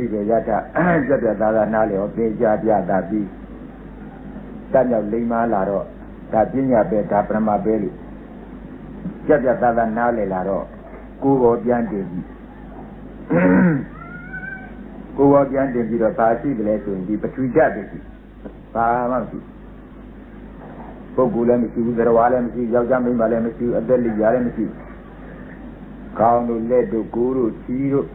ပဲရတာကြက်ပြသားသားနားလေဟောသင်ကြားပြတာပြီးတတ်မြောက်လိမ္မာလာတော့ဒါပညာပဲဒါပရမပဲလို့ကြက်ပြသားသားနားလေလာတော့ကိုယ်ပေါ်ပြန်တင်ပြီးကိုယ်ပေါ်ပြန်တင်ပြီးတော့ဘာရှိတယ်လဲဆိုရင်ဒီပထဝီဓာတ်ပဲရှိဘာမှမရှိပုဂ္ဂိုလ်လည်းမရှိဘူးသရဝါလည်းမရှိယောက်ျားမိန်းမလည်းမရှိဘူးအသက်လိရာလည်းမရှိဘူးကောင်းတို့လက်တို့ကိုယ်တို့ခြေတို့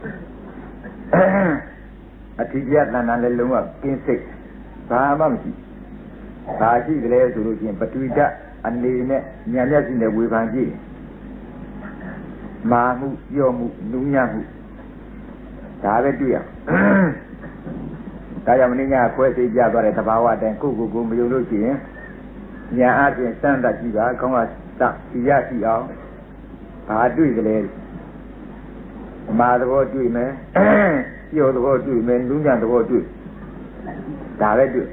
အထီးပြတ်တန်တန်လည်းလုံးဝကင်းစိတ်ဘာမှမရှိဘာရှိတယ်လဲဆိုလို့ချင်းပထဝီဓာတ်အနေနဲ့ဉာဏ်မျက်စိနဲ့ဝေဖန်ကြည့်မာမှုပြောမှုနူးညံ့မှုဒါပဲတွေ့ရဒါကြောင့်မင်းညာခွဲစိတ်ပြသွားတဲ့သဘာဝအတိုင်းကိုမယုံလို့ရှိရင်ဉာဏ်အပြင်စမ်းသပ်ကြည့်ပါခေါင်းကစစီရရှိအောင်ဘာတွေ့ကြလဲမာသဘောတွေ့မယ်ပြောသဘောတွေ့မယ်နူးညံ့သဘောတွေ့ဒါပဲတွေ့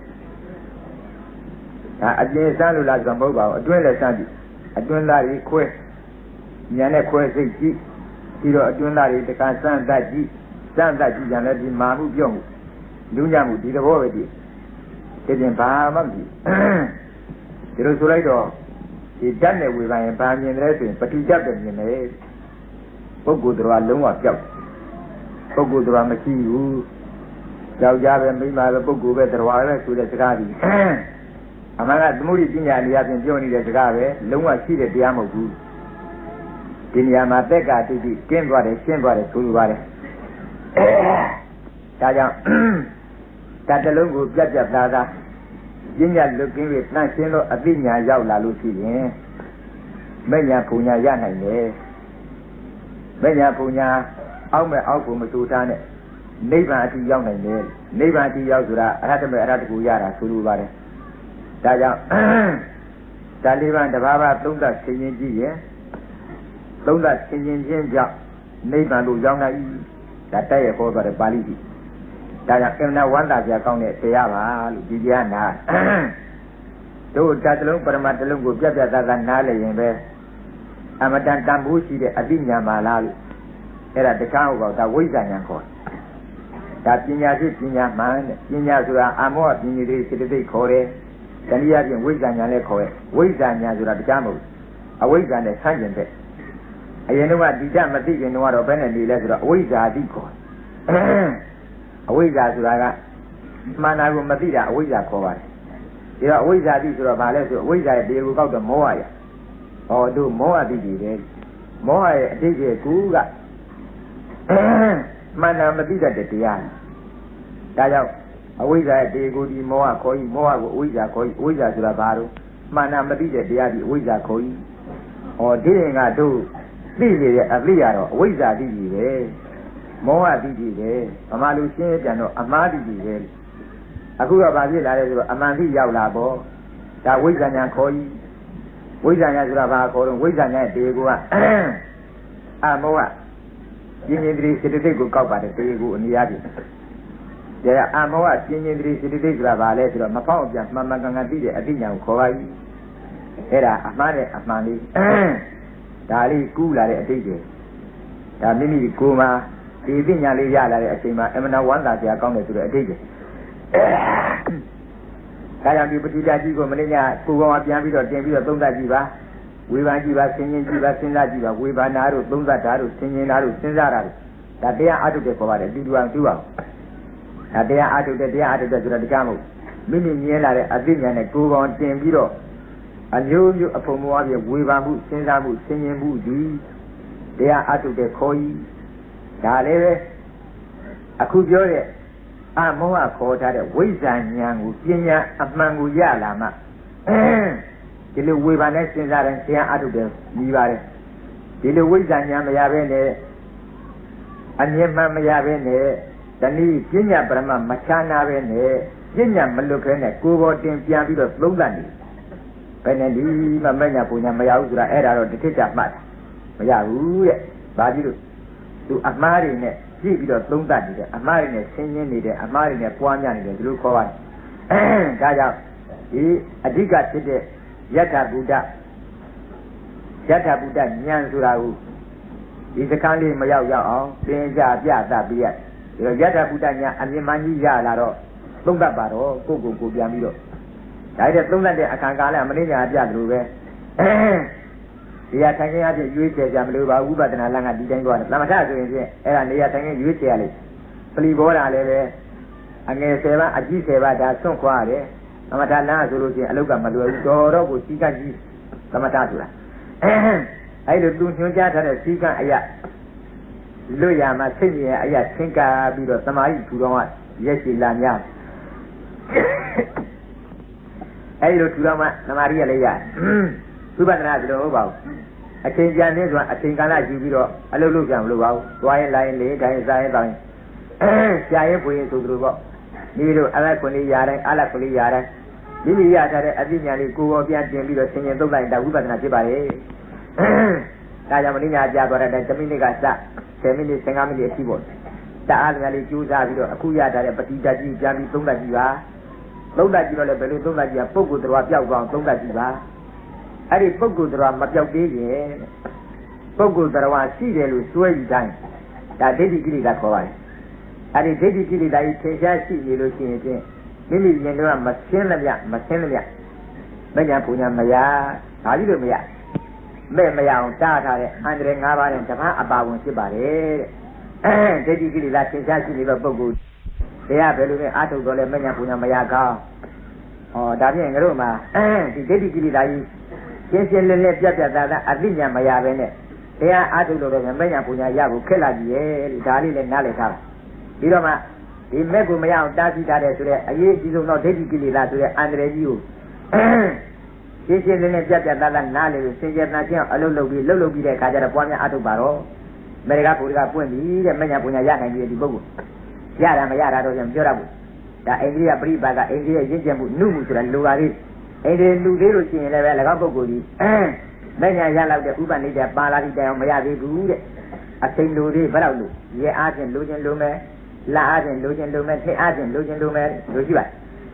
ဒါအပြင်စမ်းလို့လားဆိုတော့မဟုတ်ပါဘူးအတွင်းလည်းစမ်းကြည့်အတွင်းသားကြီးခွဲဉာဏ်နဲ့ခွဲစိတ်ကြည့်ပြီးတော့အတွင်းသားကြီးတခါစမ်းသပ်ကြည့်စမ်းသပ်ကြည့်ရင်လည်းဒီမာမှုပြောမှုနူးညံ့မှုဒီသဘောပဲတွေ့ဒီပြင်ဘာမှမရှိဒီလိုဆိုလိုက်တော့ဒီဓာတ်နဲ့ဝေဖန်ရင်ဘာမြင်တယ်ဆိုရင်ပထဝီဓာတ်ပဲမြင်တယ်ပုဂ္ဂိုလ်တော်လုံးဝပြောက်ပုဂ္ဂိုလ်တော်မရှိဘူးယောက်ျားပဲမိန်းမပဲပုဂ္ဂိုလ်ပဲတော်ပဲဆိုတဲ့စကားကြီးအမှန်ကသမုဒိပညာနေရာပြင်ပြောနေတဲ့စကားပဲလုံးဝရှိတဲ့တရားမဟုတ်ဘူးဒီနေရာမှာသက်္ကာတိတိကျင်းသွားတယ်ရှင်းသွားတယ်ဆိုလိုပါတယ်ဒါကြောင့်တတလုံးကိုပြတ်ပြတ်သားသားပညာလွတ်ကင်းပြီးတန့်ရှင်းလို့အသိဉာဏ်ရောက်လာလို့ရှိရင်မဲ့ညာပူညာရနိုင်တယ်မဲ့ညာပူညာအောက်မဲ့အောက်ကိုမတူထားနဲ့နိဗ္ဗာန်အထိရောက်နိုင်တယ်နိဗ္ဗာန်အထိရောက်ဆိုတာအရဟတမေအရဟတကိုရတာဆိုလိုပါတယ်ဒါကြောင့်ဒါလေးပါးတဘာဘာသုံးသပ်ဆင်ခြင်ကြည့်ရင်သုံးသပ်ဆင်ခြင်ခြင်းကြောင့်နိဗ္ဗာန်ကိုရောက်နိုင်ဒါတက်ရဟောသွားတဲ့ပါဠိကြီးဒါကြောင့်အင်နာဝန္တာပြကောင်းတဲ့တရားပါလို့ဒီတရားနာတို့တတလုံးပရမတ်တလုံးကိုပြတ်ပြတ်သားသားနားလည်ရင်ပဲအမတန်တန်ဖိုးရှိတဲ့အသိဉာဏ်ပါလားလို့အဲ့ဒါတခြားဟုတ်ပါဘူးဒါဝိဇ္ဇာဉာဏ်ခေါ်ဒါပညာရှိပညာမှန်တဲ့ပညာဆိုတာအာမောပညာတွေစိတ္တိခေါ်တယ်တနည်းအားဖြင့်ဝိဇ္ဇာဉာဏ်လည်းခေါ်တယ်ဝိဇ္ဇာဉာဏ်ဆိုတာတခြားမဟုတ်အဝိဇ္ဇာနဲ့ဆန့်ကျင်တဲ့အရင်တော့ဒီတမသိခင်တော့ဘယ်နဲ့နေလဲဆိုတော့အဝိဇ္ဇာတိခေါ်အဝိဇ္ဇာဆိုတာကမှန်တာကိုမသိတာအဝိဇ္ဇာခေါ်ပါတယ်ဒီတော့အဝိဇ္ဇာတိဆိုတော့ဘာလဲဆိုအဝိဇ္ဇာရဲ့တရားကိုကောက်တော့မောဟရဟောတို့မောဟတိတွေပဲမောဟရဲ့အတိတ်ရဲ့ကူကမှန်တာမသိတတ်တဲ့တရားဒါကြောင့်အဝိဇ္ဇာရဲ့တရားကိုဒီမောဟခေါ်ဤမောဟကိုအဝိဇ္ဇာခေါ်ဤအဝိဇ္ဇာဆိုတာဘာလို့မှန်တာမသိတဲ့တရားဒီအဝိဇ္ဇာခေါ်ဤဟောဒီရင်ကတို့သိနေတဲ့အသိရတော့အဝိဇ္ဇာတိကြီးပဲမောဟတိတိပဲဗမာလူရှင်းပြန်တော့အမှားတိတိပဲအခုတော့ဗာဖြစ်လာတယ်ဆိုတော့အမှန်တိရောက်လာပေါ့ဒါဝိဇ္ဇာညာခေါ်ဤဝိဇ္ဇာညာဆိုတာဘာခေါ်တော့ဝိဇ္ဇာညာရဲ့တေကိုကအမောဟပြင်းပြင်းတိစိတ္တိကိုကောက်ပါတယ်တေကိုအနည်းအားဖြင့်ဒါအမောဟပြင်းပြင်းတိစိတ္တိဆိုတာဘာလဲဆိုတော့မဖောက်ပြန်မှန်မှန်ကန်ကန်သိတဲ့အသိဉာဏ်ကိုခေါ်ပါ၏အဲ့ဒါအမှားနဲ့အမှန်လေးဒါလေးကူးလာတဲ့အတိတ်တွေဒါမိမိကိုယ်မှာဒီပညာလေးရလာတဲ့အချိန်မှာအမှန်ဝမ်းသာစရာကောင်းတယ်ဆိုတဲ့အတိတ်တွေဒါကြောင့်ဒီပဋိဒါကြီးကိုမင်းညာကိုယ်ကောင်ပြန်ပြီးတော့တင်ပြီးတော့သုံးသပ်ကြည့်ပါဝေဖန်ကြည့်ပါဆင်ခြင်ကြည့်ပါစဉ်းစားကြည့်ပါဝေဖန်တာတို့သုံးသပ်တာတို့ဆင်ခြင်တာတို့စဉ်းစားတာတို့ဒါတရားအထုတ်တယ်ခေါ်ပါတယ်တူတူအောင်တူအောင်ဒါတရားအထုတ်တယ်ဆိုတာတရားမဟုတ်မိမိမြင်လာတဲ့အသိဉာဏ်နဲ့ကိုယ်ကောင်တင်ပြီးတော့အမျိုးမျိုးအဖုံမွားပြဝေဖန်မှုစဉ်းစားမှုဆင်ခြင်မှုဒီတရားအထုတ်တယ်ခေါ်ဤဒါလည်းပဲအခုပြောတဲ့အမောဟခေါ်ထားတဲ့ဝိဇ္ဇာဉာဏ်ကိုပညာအမှန်ကိုရလာမှဒီလိုဝေဖန်နဲ့စဉ်းစားတဲ့တရားအထုတ်တယ်ပြီးပါတယ်ဒီလိုဝိဇ္ဇာဉာဏ်မရဘဲနဲ့အမြင်မှန်မရဘဲနဲ့တနည်းပညာပရမမချာနာဘဲနဲ့ပညာမလွတ်ခဲနဲ့ကိုယ်ပေါ်တင်ပြန်ပြီးတော့သုံးသပ်နေဘယ်နဲ့ဒီမမညာပူညာမရဘူးဆိုတာအဲ့ဒါတော့တစ်ခေတ်ချမှတ်မရဘူးတဲ့ဘာကြည့်လို့သူအမှားတွေနဲ့ကြည့်ပြီးတော့သုံးသပ်နေတယ်အမှားတွေနဲ့ဆင်းရဲနေတယ်အမှားတွေနဲ့ပွားများနေတယ်ဒီလိုခေါ်ပါတယ်ဒါကြောင့်ဒီအဓိကဖြစ်တဲ့ယထာဘုဒ္ဓဉာဏ်ဆိုတာကိုဒီစခန်းလေးမရောက်အောင်သင်္ကြပြသပြီးရ Yada Budanya and Yamania Laro, Lunga Baro, Gogo Yamiro. I just don't let the Akangala Marina Jadruve. We are taking out the UH Jamluba, Uba and Alanga Ditango, Lamatazo, and they are taking UH. Plibora Leve, Angel Seva, Aji Seva, that's so quiet. Amatana, Zulusi, Aluka Madu, Doro, Sika G, Lamatasula. I look to Nuja and Sika Aya. Luya, my senior, Aya, Tinka, Bido, Samai, to Roma, Yesi Lanya. I look to Roma, Maria Leia. Subana, about. I change your name, I think I like you, I look at Luau, why lying late, I say, Jaya Puy to Drubo. Nido Alakuni Yara, Alakuli Yara. Lili Yara, Adinari, Kuo, Bianchi, Lido, singing the line that Ubana Jibae. Tayamalina Jabara, and Dominica, Semini, Sengamini, Sibo. The Alvali Jews are Akuya, Patita, Jami, Tunga Jiva. Tunga Jiva, Tunga Jiva, Pogu, Rapia, Tunga Jiva. I did Pogu, Rapia, Pogu, Rawa, Sidel, Sway time. That dedicated that for I did dedicated that it takes you looking at it. Maybe you know Maselia. Maya Punya Maya, Alibia. Maya, Tata, Andre Nava and Tama about Sibare. Dedicated that takes you Liverpool. They are very Ato Gole Maya Punya Mayaga. Or Davi and Roma. The dedicated that is. Yes, you left Jata, Avinia Maya Vene. They are Ato Gole Maya Punya Yabu, Kelagi, Dali and Naleta. Iroma, in Megumaya, Dazi Dare to the Aye, not dedicated to the Andre you. This is the Jata Nale, Saint Natia, Alolobi, Lolobi, the Kajapona Atubaro, Merga Pura Pundi, the Menapunya and the Bogu. Yara Mayara and Jorabu. The Andrea Briba, Andrea Jijamu, Numu to the Lugaris, and then Lugaris in the Lagaboguri. Many Yala, the Ubanita, Baladi, Mayavi, a Saint Louis, Baralu, Ye Argent, Lujan Lume. La Aden, Lujan Lumen, Aden, Lujan Lumen, Lujiva.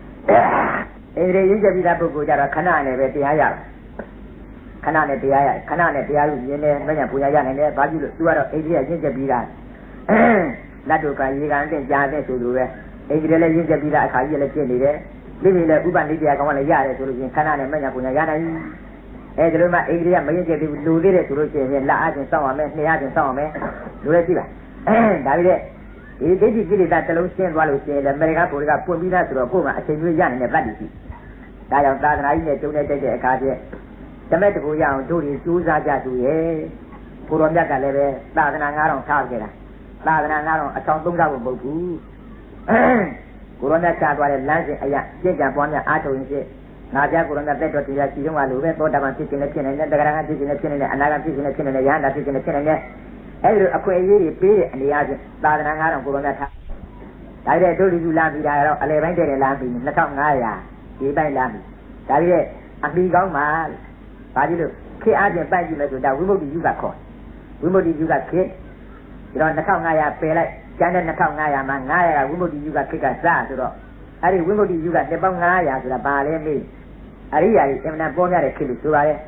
In the Yuja Bugu, Canane, Tiaya. Canane, Tiaya, Canane, Tiayu, Yene, Menapuyan, and Badu, Suara, Adia, Yuja Bida. Natuka, Yigan, Jade, to do it. Adriela Yuja Bida, Kayela Jenny, living the Uban Lydia, Yara, to the Canane, Menapuyana. Edruma, Adria, Mayaja, do it to Lucia, La Aden, Sama, Niaz, and Sama, Lucia. David. He did that the Lucian Walucian, the America Pura, Pumina to a Puma, a Young in the Valley. Dial Dad and I donated a card. The medical young duty, Suza Jatu, Purondaka Leve, Ladan and Aron Target, Ladan and Aron, a Tonga Boku. Corona Chagua, Lancing, a Jaja Bonja, Ato in it. Naja Corona Beto to the Chihuahua, Todaman teaching a chin and the Garana teaching a chin and another teaching a chin and a Yana teaching a chin and every acquainted period and the other Badan Corona. I told you Lambi, I levanted a lambi, Nakangaya, Iban Lambi. That is a big old man. But you look, K. Agent Banjula, that we will be you got caught. We will be you got kid. You know, Nakangaya, Pele, Janet Nakangaya, Mangaya, we will be you got kick a sass. I think we will be you got the Bangaya to the Bali me. Aria is not born at a kid, so I.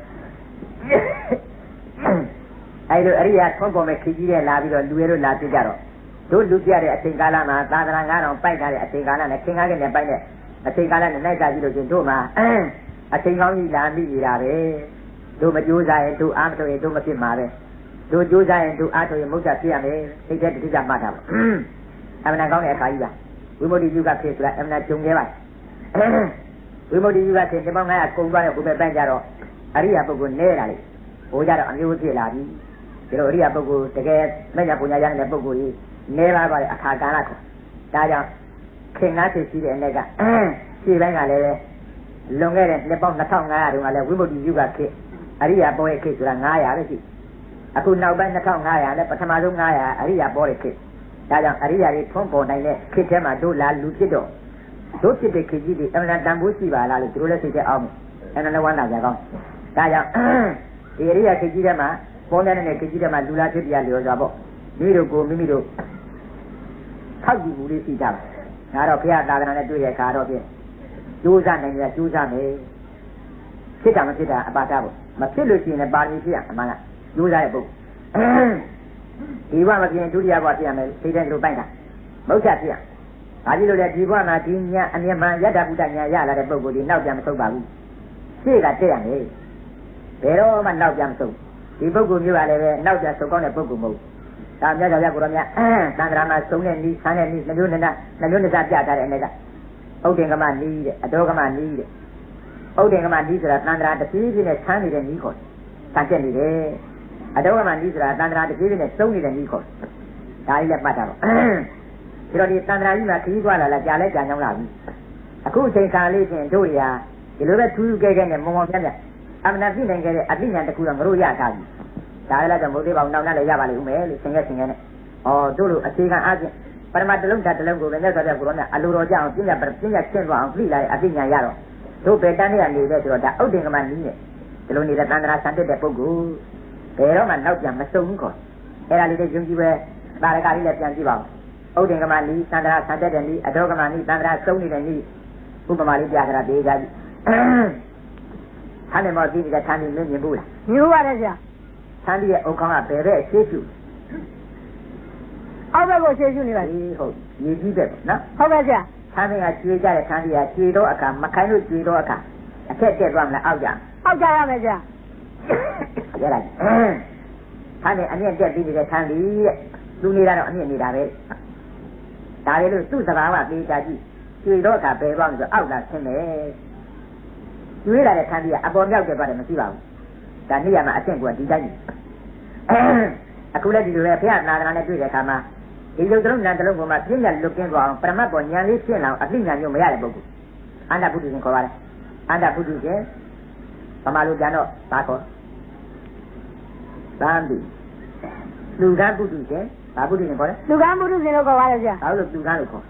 I do Aria Combo Mekiji and Lavi or Luero Latigaro. Don't look at it, I think Galama, Badangan, Paina, I think Alan, I think I can buy it. I think Alan and Nega in Doma. I think only Lambi, do Majuza and do Amto and do Matimare. Do Juza and do Ato and Musa Tiame, they get to the matter. I'm not going to Kaiba. We will do that case like I'm not Jungeva. We will do that case among us, Kumba, Banjaro, Aria Bogun Nerali, Oja and Utiladi. Ria Bogu, the gas, Menapunya and Bogu, never by a Kaganaco. Daya, King Nati and Nega, she rang a lady, longer than the bomb the tongue, I will do you got kid. Aria boy kids with an eye, I could now bend the tongue, I let Patamazung, Aria boy kid. Daya, Aria, Pompo, and Kitema, do la Lucido. Do keep the kid, and Dambusi, I like to let it out, and another one of them. Daya, the area Kijama. Poland and Kijama Dula Tibialo, Miro go Mimido. How do you see that? Not of here, not on a do a card of it. Juzan and Juzan, sit down, sit down about that. Matillusi in a barney here, among Juza book. He was again to the Avatiam, sit and Lubanga. မဟုတ်ချပြဘာကြီးလို့လဲဒီဘဝမှာဒီညာအမြဲမှယတ္တပုဒ္ဒညာရလာတဲ့ပုဂ္ဂိုလ်ဒီနောက်ပြန်မဆုတ်ပါဘူးရှေ့ကတက်ရမယ်ဘယ်တော့မှနောက်ပြန်မဆုတ်ဒီပုဂ္ဂိုလ်မျိုးကလည်းပဲနောက်ပြန်ဆုတ်ကောင်းတဲ့ပုဂ္ဂိုလ်မဟုတ်ဒါမြတ်စွာဘုရားကိုရောမြတ်သံဃာမှာစုံတဲ့နီးဆန်းတဲ့နီးနှမျိုးနှစ်စားပြထားတဲ့အနေကဥဒ္ဒေင်္ဂမနီးတဲ့အတောကမနီးတဲ့ဥဒ္ဒေင်္ဂမနီးဆိုတာသံဃာတပြေးပြေးနဲ့ဆန်းနေတဲ့နီးခေါ်တန်ကျက်နေတယ်အတောကမနီးဆိုတာသံဃာတပြေးပြေးနဲ့စုံနေတဲ့နီးခေါ်ဒါကြီးလည်းပတ်တာပေါ့ဒီတော့ဒီသံဃာကြီးမှာခရီးသွားလာကြာလဲကြာကြောင်းလာပြီအခုအချိန်ခါလေးဖြင့်တို့ရာဒီလိုပဲထူးထူးကဲကဲနဲ့မောင်မောင်ပြတ်ပြတ်အမှန်သိနိုင်ခဲ့တဲ့အသိဉာဏ်တစ်ခုတော့ငါတို့ရထားပြီဒါလည်းတော့မိုးသေးပါအောင်နောက်နဲ့လည်းရပါလိမ့်ဦးမယ်လို့ဆင်ရဲနဲ့တို့လိုအခြေခံအားဖြင့်ပရမတလုံးဓာတ်တလုံးကိုပဲမြတ်စွာဘုရားကိုရောမြတ်အလိုတော်ကြအောင်ပြညာရှင်းသွားအောင်ပြိလာတဲ့အသိဉာဏ်ရတော့တို့ဘယ်တန်းနဲ့နေတဲ့ဆိုတော့ဒါဥဒ္ဒေင်္ဂမနီးနဲ့ဒီလိုနေတဲ့သန္တရာဆန်တက်တဲ့ပုဂ္ဂိုလ်ဘယ်တော့မှနောက်ပြန်မစုံဘူးခေါ်အဲ့ဒါလေးတွေယုံကြည်ပဲတာရကလေးလည်းပြန်ကြည့်ပါဦးဥဒ္ဒေင်္ဂမနီးသန္တရာဆန်တက်တဲ့နီးအတောကမနီးသန္တရာစုံနေတဲ့နီးဥပမာလေးပြကြတာပေးကြပြီဆန်းတယ်မောသိတဲ့ဆန်းဒီမင်းမြင်ဘူးလားမြင်ပါတယ်ဗျာဆန်းဒီရဲ့အုတ်ခေါင်းကဘယ်ဘက်ရှေ့ရှုအောက်ဘက်ကိုရှေ့ရှုနေပါဟုတ်မြေကြီးပဲနော်ဟုတ်ပါဗျာဆန်းကကျွေးကြတဲ့ဆန်းဒီကကျွေးတော့အခါမခိုင်းလို့ကျွေးတော့အခါအထက်တက်သွားမလားအောက်ကြရမယ်ဗျာရလိုက်ဆန်းအမြင့်တက်ပြီးနေတဲ့ဆန်းဒီတဲ့သူနေတာတော့အမြင့်နေတာပဲဒါလေလို့သူ့သဘာဝပေးကြကြည့်ကျွေးတော့အခါဘယ်သွားမလို့အောက်လာဆင်းတယ်ကျွေးလာတဲ့ဆန်းဒီကအပေါ်မြောက်တက်သွားတယ်မရှိပါဘူးဒါနေ့ရမှာအဆင့်ကဒီတိုင်းအခုလည်းဒီလိုပဲဘုရားနာဂရာနဲ့တွေ့တဲ့အခါမှာဒီရုပ်တလုံးနာတလုံးပေါ်မှာပြည့်ညတ်လွတ်ကင်းသွားအောင်ပရမတ်ပေါ်ဉာဏ်လေးရှင်းလာအောင်အသိဉာဏ်မျိုးမရတဲ့ပုဂ္ဂိုလ်အန္တပုထုရှင်ခေါ်ပါတယ်အန္တပုထုရှင်ဗမာလူပြန်တော့ဘာခေါ်သံတိလူကံပုထုရှင်ဘာပုထုရှင်ခေါ်လဲလူကံပုထုရှင်လို့ခေါ်ပါတယ်ဗျာဘာလို့လူကံလို့ခေါ်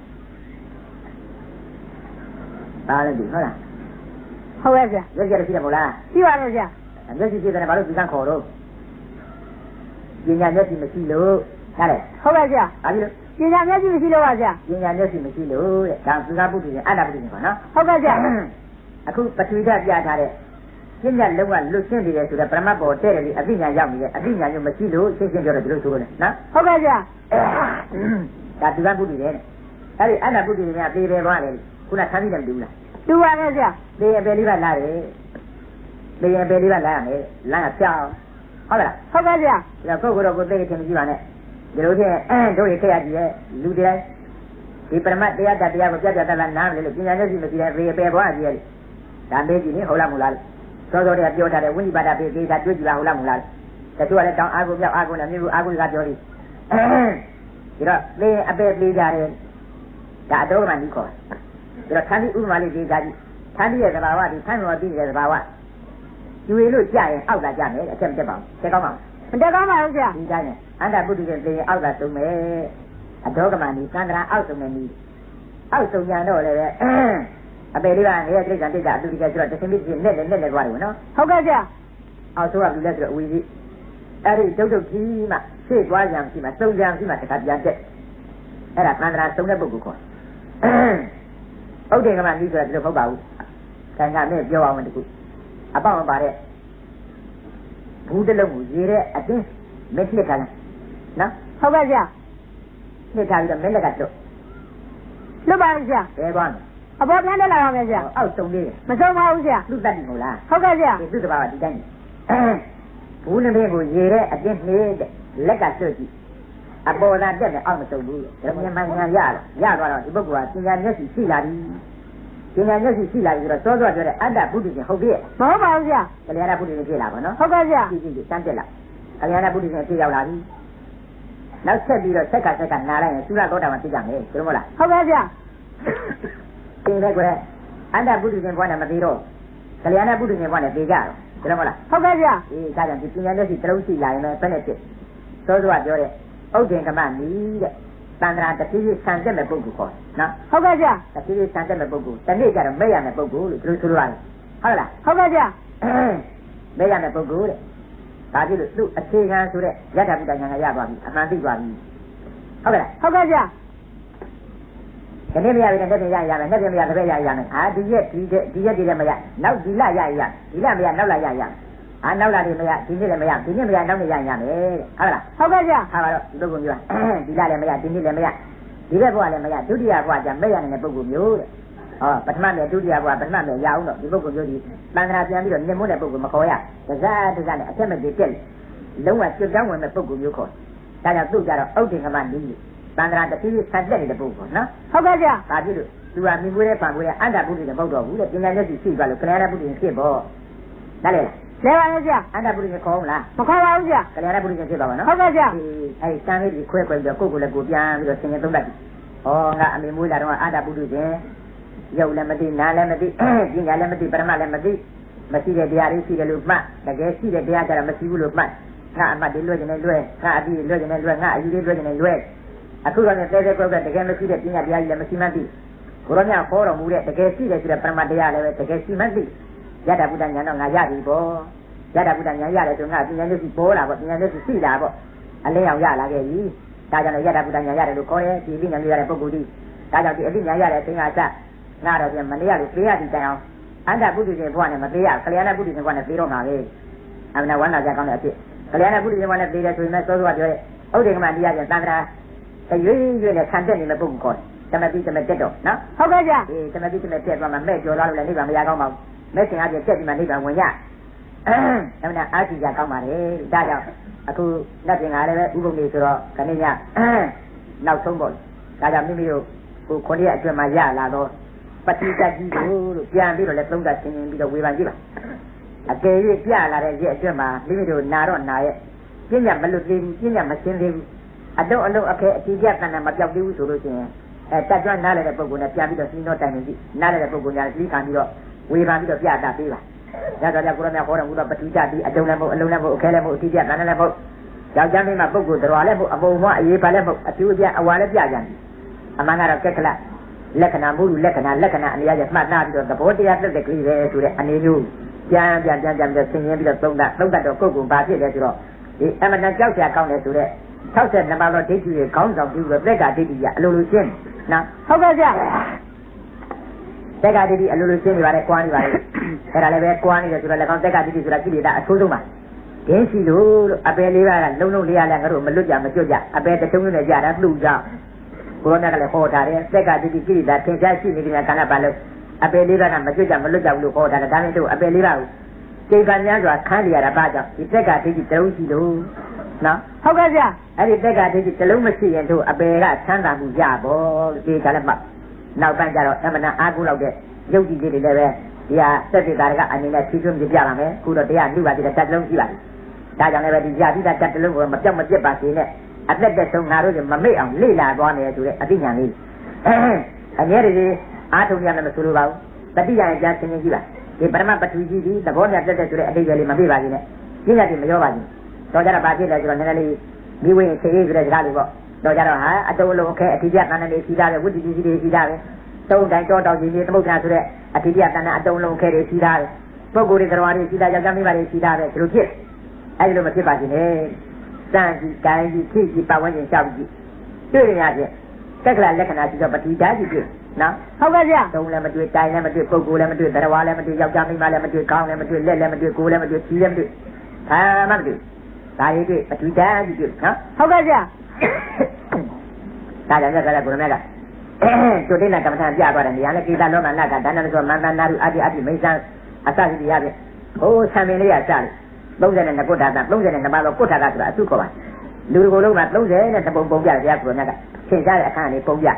ဘာလဲဒီဟုတ်လားဟုတ်ရဲ့ဗျာရက်ကြရရှိတယ်မို့လားရှိပါတယ်ဗျာမျက်စိရှိတယ်ဘာလို့လူကံခေါ်တော့ပညာမျက်စိမရှိလို့ဟာလေဟုတ်ပါဗျာဘာဖြစ်လို့ပညာမျက်စိမရှိလို့ပါဗျာပညာမျက်စိမရှိလို့တဲ့ဒါသုခပုတ္တိနဲ့အတ္တပုတ္တိနဲ့ပါနော်ဟုတ်ပါဗျာအခုပထဝီဓာတ်ပြထားတဲ့ပညာလုံးဝလွတ်ရှင်းနေတယ်ဆိုတော့ပရမတ်ပေါ်တဲ့တယ်လေအသိဉာဏ်ရောက်နေတယ်အသိဉာဏ်မျိုးမရှိလို့ရှင်းရှင်းပြောတော့ဒီလိုဆိုလို့နော်ဟုတ်ပါဗျာဒါသုခပုတ္တိနဲ့အဲ့ဒီအတ္တပုတ္တိနဲ့ပေတယ်သွားတယ်ခုနသမ်းပြီးတယ်မတူဘူးလားတူပါရဲ့ဗျာပေရပေလေးပါလာတယ်ပေရပေလေးပါလာရမယ်လမ်းကပြောင်းဟုတ်လားဟုတ်ပါဗျာဒါပုဂ္ဂိုလ်တော်ကိုသိခင်ကြည့်ပါနဲ့ဒီလိုချင်းတို့ရခဲ့ရကြည့်ရဲ့လူတိုင်းဒီပရမတ်တရားကိုပြတ်ပြတ်တတ်လာနားလေလို့ပညာမျက်စိမရှိတဲ့ပေပယ်ပွားကြည့်ရဲ့ဒါမေးကြည့်နေဟုတ်လားမဟုတ်လားစောစောတည်းပြောထားတဲ့ဝိနိပါဒပေသေးတာတွေ့ကြည့်ပါဟုတ်လားမဟုတ်လားတချို့ကလည်းတောင်းအာကိုမြောက်အာကိုနဲ့မြို့အာကိုကပြောပြီးဒီတော့လေအပေပေးကြတယ်ဒါအတော့မှနီးခေါ်ဒီတော့ခန္ဒီဥပမာလေးပေးကြကြည့်ခန္ဒီရဲ့သဘာဝဒီခန္ဓာပြီးတဲ့သဘာဝကျွေလို့ကြရင်အောက်လာကြမယ်အချက်မတက်ပါဘူးတက်ကောင်းပါမတက်ကောင်းပါဘူးဗျာဒီတိုင်းနဲ့အန္တပုတ္တိကသေရင်အောက်လာဆုံးမယ်အဒေါကမနီသန္တရာအောက်ဆုံးမယ်နီအောက်ဆုံးညာတော့လည်းပဲအပေလေးကနေတိတ်ကတိတ်ကအတူတကယ်ဆိုတော့တခင်ပြီးနဲ့နဲ့သွားတယ်နော်ဟုတ်ကဲ့ဗျာအောက်ဆုံးကလူလက်ဆိုတော့အဝီကြီးအဲ့ဒီတုတ်ကြီးမှရှေ့သွားကြံရှိမှသုံးကြံရှိမှတခါပြန်တက်အဲ့ဒါသန္တရာသုံးတဲ့ပုဂ္ဂိုလ်ခေါ်ဥဒ္ဒေကမနီဆိုတာဒီလိုမဟုတ်ပါဘူးခံကနဲ့ပြောအောင်တခုအပေါက်မပါတဲ့ဘူးတလုံးကိုရေတဲ့အတင်းမက်နှစ်ထားတယ်နော်ဟုတ်ပါဗျာနှစ်ထားပြီးတော့မက်လက်ကလွတ်လွတ်ပါဗျာဘယ်သွားလဲအပေါ်ပြန်တက်လာပါမယ်ဗျာအောက်ဆုံးလေးမဆုံးပါဘူးဗျာလူတတ်တယ်မဟုတ်လားဟုတ်ကဲ့ဗျာဒီသူ့တဘာကဒီတိုင်းဘူးနှစ်ကိုရေတဲ့အတင်းနေတဲ့လက်ကလွတ်ကြည့်အပေါ်သာတက်တယ်အောက်မဆုံးဘူးဒါမြန်မာညာရသွားတော့ဒီပုဂ္ဂိုလ်ကပညာမျက်စိရှိလာပြီပညာမျက်စိရှိလာပြီဆိုတော့စောစောပြောတဲ့အတ္တပုတ္တိရှင်ဟုတ်ပြီမဟုတ်ပါဘူးဗျာကလျာဏပုတ္တိရှင်ဖြစ်လာပါနော်ဟုတ်ကဲ့ဗျာကြည့်စမ်းတက်လာကလျာဏပုတ္တိရှင်ဖြစ်ရောက်လာပြီနောက်ဆက်ပြီးတော့ဆက်ကနားလိုက်ရင်သုရသောတာပန်ဖြစ်ကြမယ်သိမဟုတ်လားဟုတ်ကဲ့ဗျာသင်ပဲကွယ်အတ္တပုတ္တိရှင်ဘွားနဲ့မသေးတော့ကလျာဏပုတ္တိရှင်ဘွားနဲ့သေးကြတော့သိမဟုတ်လားဟုတ်ကဲ့ဗျာအေးဒါကြောင့်ဒီပညာမျက်စိတစ်လုံးရှိလာရင်လည်းဘယ်နဲ့ဖြစ်စောစောပြောတဲ့ဥဒ္ဒေင်္ဂမနီတဲ့တန္တရာတတိယဆံတက်မဲ့ပုဂ္ဂိုလ်ခေါ်နော်ဟုတ်ကဲ့ဗျာတတိယဆံတက်မဲ့ပုဂ္ဂိုလ်တနေ့ကျတော့မဲ့ရမဲ့ပုဂ္ဂိုလ်လို့သူဆိုရတယ်ဟုတ်လားဟုတ်ကဲ့ဗျာမဲ့ရမဲ့ပုဂ္ဂိုလ်တဲ့ဒါကြည့်လို့သူ့အခြေခံဆိုတဲ့ယတ္ထပုတ္တဉာဏ်ကရသွားပြီအမှန်သိသွားပြီဟုတ်ကဲ့လားဟုတ်ကဲ့ဗျာဒီနေ့မရပြီနဲ့နေ့ပြန်ရမယ်နေ့ပြန်မရတစ်ဖက်ရမယ်ဒီရက်ဒီလည်းမရနောက်ဒီလရဒီလမရနောက်လရနောက်လာတယ်မရဒီနေ့လည်းမရဒီနေ့မရနောက်နေ့ရမယ်တဲ့ဟုတ်လားဟုတ်ကဲ့ဗျာဟာပါတော့ဒီလိုကုန်ပြောဒီလလည်းမရဒီနေ့လည်းမရဒီဘက်ဘဝလည်းမရဒုတိယဘဝကျမဲ့ရနေတဲ့ပုဂ္ဂိုလ်မျိုးတဲ့ဟောပထမနဲ့ဒုတိယဘဝပထမနဲ့ရအောင်တော့ဒီပုဂ္ဂိုလ်မျိုးဒီတန်ခါပြန်ပြီးတော့နေမွန်းတဲ့ပုဂ္ဂိုလ်မခေါ်ရတစားတစားနဲ့အချက်မပြေပြက်လုံးဝကျွတ်ကြောင်းဝင်တဲ့ပုဂ္ဂိုလ်မျိုးခေါ်ဒါကြောင့်သူ့ကြတော့ဥဒ္ဒေကမနီးတန်ခါတတိဆန်တက်နေတဲ့ပုဂ္ဂိုလ်နော်ဟုတ်ကဲ့ဗျာဒါဖြစ်လို့သူကမိမွေးတဲ့ပံမွေးတဲ့အန္တပုရိသေမဟုတ်တော့ဘူးတဲ့ပညာမျက်စိရှိသွားလို့ကလျာဏပုရိသေဖြစ်ပေါ့နားလေလဲပါရဲ့ဗျာအန္တပုရိသေခေါ်အောင်လားမခေါ်ပါဘူးဗျာကလျာဏပုရိသေဖြစ်ပါပါနော်ဟုတ်ကဲ့ဗျာအဲဒီစံလေးကြီးခွဲပြီးတော့ကိုယ့်ကိုယ်လည်းကိုပြန်ပြီးတော့ဆင်ញသုံးတတ်ပြီဩငါအမေမွေးလာတော့အန္တပုရိသေရုပ်လည်းမသိနားလည်းမသိပညာလည်းမသိပရမလည်းမသိမရှိတဲ့တရားတွေရှိတယ်လို့မှတ်တကယ်ရှိတဲ့တရားကြတော့မရှိဘူးလို့မှတ်ငါအမှတ်တွေလွှဲခြင်းနဲ့လွှဲငါအပြီးလွှဲခြင်းနဲ့လွှဲငါအယူတွေလွှဲခြင်းနဲ့လွှဲအခုတော့လည်းတဲတဲကွက်ကွက်တကယ်မရှိတဲ့ပညာတရားကြီးလည်းမရှိမှန်းသိကိုရောမြတ်ခေါ်တော်မူတဲ့တကယ်ရှိတယ်ဆိုတဲ့ပရမတရားလည်းပဲတကယ်ရှိမှန်းသိယတ္တဗုဒ္ဓဉာဏ်တော့ငါရပြီပေါ့ယတ္တဗုဒ္ဓဉာဏ်ရတယ်ဆိုငါပညာမျက်စိပေါ်လာပေါ့ပညာမျက်စိရှိလာပေါ့အလင်းအောင်ရလာခဲ့ပြီဒါကြောင့်လည်းယတ္တဗုဒ္ဓဉာဏ်ရတယ်လို့ခေါ်တယ်ဒီပညာမျိုးရတဲ့ပုဂ္ဂိုလ်ဒီဒါကြောင့်ဒီအပညာရတဲ့အချိန်ကအစငါတော့ပြန်မနေရလို့ပေးရသည်တိုင်အောင်အန္တပုရိသေဘဝနဲ့မပေးရကလျာဏပုရိသေဘဝနဲ့ပေးတော့မှာပဲအမှန်ဝမ်းသာကြကောင်းတဲ့အဖြစ်ကလျာဏပုရိသေဘဝနဲ့ပေးတယ်ဆိုရင်လည်းစောစောကပြောရဲဥဒိကမတရားပြန်သံဃာတရွေ့ရွေ့နဲ့ခံတက်နေတဲ့ပုဂ္ဂိုလ်ခေါ်တယ်တမတိတမတက်တော့နော်ဟုတ်ကဲ့ဗျာတမတိတမတက်သွားမှမဲ့ကြော်သွားလို့လည်းနိဗ္ဗာန်မရကောင်းပါဘူးမဲ့ရှင်အားဖြင့်တက်ပြီးမှနိဗ္ဗာန်ဝင်ရအမှန်အားကြီးကြကောင်းပါလေဒါကြောင့်အခုလက်ပြင်ကလည်းပဲဥပုံနေဆိုတော့ခဏညနောက်ဆုံးပေါ့ဒါကြောင့်မိမိတို့ကိုခုနှစ်ရက်အတွင်းမှာရလာတော့ပฏิတတ်ကြီးလို့ပြန်ပြီးတော့လည်းသုံးသပ်ရှင်းပြီးတော့ဝေဖန်ကြည့်ပါအကယ်၍ပြလာတဲ့ရက်အတွင်းမှာမိမိတို့နာတော့နာရဲ့ပြည့်ညတ်မလွတ်သေးဘူးပြည့်ညတ်မရှင်းသေးဘူးအတော့အလုံးအခဲအတိအကျတန်တန်မပြောက်သေးဘူးဆိုလို့ရှိရင်တက်ကြွနားလည်းတဲ့ပုံကလည်းပြန်ပြီးတော့စီးနှောတိုင်နေကြည့်နားလည်းတဲ့ပုံကလည်းပြီးခံပြီးတော့ဝေဖန်ပြီးတော့ပြတာပေးပါညတော့ကြောင့်ကိုရမြခေါ်တော်မူတော့ပฏิတတ်ပြီးအတုံးလည်းမဟုတ်အလုံးလည်းမဟုတ်အခဲလည်းမဟုတ်အတိအကျတန်လည်းမဟုတ်ယောက်ျားမိန်းမပုဂ္ဂိုလ်တော်လည်းမဟုတ်အပုံမအရေးပါလည်းမဟုတ်အကျိုးအပြအဝါလည်းပြကြတယ်အမှန်ကတော့ကက်ကလလက္ခဏာမူလလက္ခဏာအနေရမှတ်သားပြီးတော့သဘောတရားသက်သက်ကလေးပဲဆိုတဲ့အနေမျိုးပြန်ပြီးတော့ဆင်ញင်းပြီးတော့သုံးတတ်တော့ကိုယ်ကဘာဖြစ်လဲဆိုတော့ဒီအမှန်တန်ကြောက်စရာကောင်းတယ်ဆိုတော့62ပါးသောဒိဋ္ဌိတွေခေါင်းဆောင်ပြီးတော့သက်ကဒိဋ္ဌိကအလိုလိုရှင်းနော်ဟုတ်ကဲ့ဗျာသက်ကဒိဋ္ဌိအလိုလိုရှင်းနေပါလေကွာနေပါလေအဲ့ဒါလည်းပဲကွာနေတယ်ဆိုတော့လည်းကောင်းသက်ကဒိဋ္ဌိဆိုတာကိလေသာအဆိုးဆုံးပါဒင်းရှိလို့အပယ်လေးပါးကလုံးလေးရလဲငါတို့မလွတ်ကြမကြွကြအပယ်တထုံးနဲ့ကြတာလှူကြကိုရောမြတ်ကလည်းဟောထားတယ်သက်ကဒိဋ္ဌိကိလေသာသင်္ချာရှိနေကြတဲ့ကာလပါလို့အပယ်လေးပါးကမကြွကြမလွတ်ကြဘူးလို့ဟောထားတယ်ဒါနဲ့တို့အပယ်လေးပါးကိုစိတ်ကများစွာခန်းရတာပါကြောင့်ဒီသက်ကဒိဋ္ဌိတလုံးရှိလို့နော်ဟုတ်ကဲ့ဗျာအဲ့ဒီသက်ကဒိဋ္ဌိတလုံးမရှိရင်တို့အပယ်ကချမ်းသာမှုရပေါ့ဒီကလည်းမှနောက်ပိုင်းကျတော့အမှန်အားကိုးလောက်တဲ့ယုတ်ကြည်လေးတွေလည်းပဲဒီဟာစက်တေတာကအနေနဲ့ဖြည့်သွင်းပြပြပါမယ်ခုတော့တရားနှုတ်ပါသေးတယ်တတ်လုံးရှိပါဒါကြောင့်လည်းပဲဒီဇာတိတတ်တလုံးကိုမပြောက်မပြတ်ပါစေနဲ့အသက်သက်ဆုံးငါတို့ကမမိတ်အောင်လေ့လာသွားမယ်ဆိုတဲ့အသိဉာဏ်လေးအငြဲတွေအားထုတ်ရမယ်မဆိုလိုပါဘူးတတိယရင်ကြားရှင်းရှင်းကြည့်ပါဒီပရမပထူကြီးဒီသဘောနဲ့တက်တဲ့ဆိုတဲ့အတိတ်ကလေးမပြပါဘူးနဲ့ပြည့်ရတယ်မရောပါဘူးတော့ကြတော့ဘာဖြစ်လဲဆိုတော့နည်းနည်းလေးမိဝင်းဆေးရေးဆိုတဲ့စကားလေးပေါ့တော့ကြတော့ဟာအတုံးလုံးခဲအတိကျတန်တဲ့ရှိတာပဲဝိတ္တိကြီးတွေရှိတာပဲတုံးတိုင်းတောတောင်ကြီးတွေသမုဒ္ဒရာဆိုတဲ့အတိကျတန်တဲ့အတုံးလုံးခဲတွေရှိတာပဲပုဂ္ဂိုလ်တွေသရဝါတွေရှိတာယောက်ျားမိန်းမတွေရှိတာပဲဒီလိုဖြစ်အဲဒီလိုမဖြစ်ပါစေနဲ့စံကြီးတိုင်းကြီးဖြစ်ကြီးပတ်ဝန်းကျင်ရှောက်ကြည့်တွေ့ရခြင်းသက်ကလလက္ခဏာရှိတော့ပတိဓာတ်ကြီးဖြစ်နော်ဟုတ်ကဲ့ဗျာတုံးလည်းမတွေ့တိုင်းလည်းမတွေ့ပုဂ္ဂိုလ်လည်းမတွေ့သရဝါလည်းမတွေ့ယောက်ျားမိန်းမလည်းမတွေ့ကောင်းလည်းမတွေ့လက်လည်းမတွေ့ကိုယ်လည်းမတွေ့ခြေလည်းမတွေ့ဘာမှမတွေ့ဒါရည်တွေ့ပတိဓာတ်ကြီးဖြစ်နော်ဟုတ်ကဲ့ဗျာဒါကြောင့်လည်းကိုရမြတ်ကကျိုတိနာကမ္မထာပြသွားတယ်နေရာနဲ့ကိစ္စလောကနာကဒါနမဆိုမန္တနာရုအတ္တိမိစ္ဆာအစရှိရပြီဟိုဆံပင်လေးရစတယ်32ကုဋ္ဌာက32ပါးသောကုဋ္ဌာကဆိုတာအစုခေါ်ပါလူကိုယ်လုံးက30ပုံပြတယ်ဘုရားကိုရမြတ်ကသင်ကြားတဲ့အခါကနေပုံပြ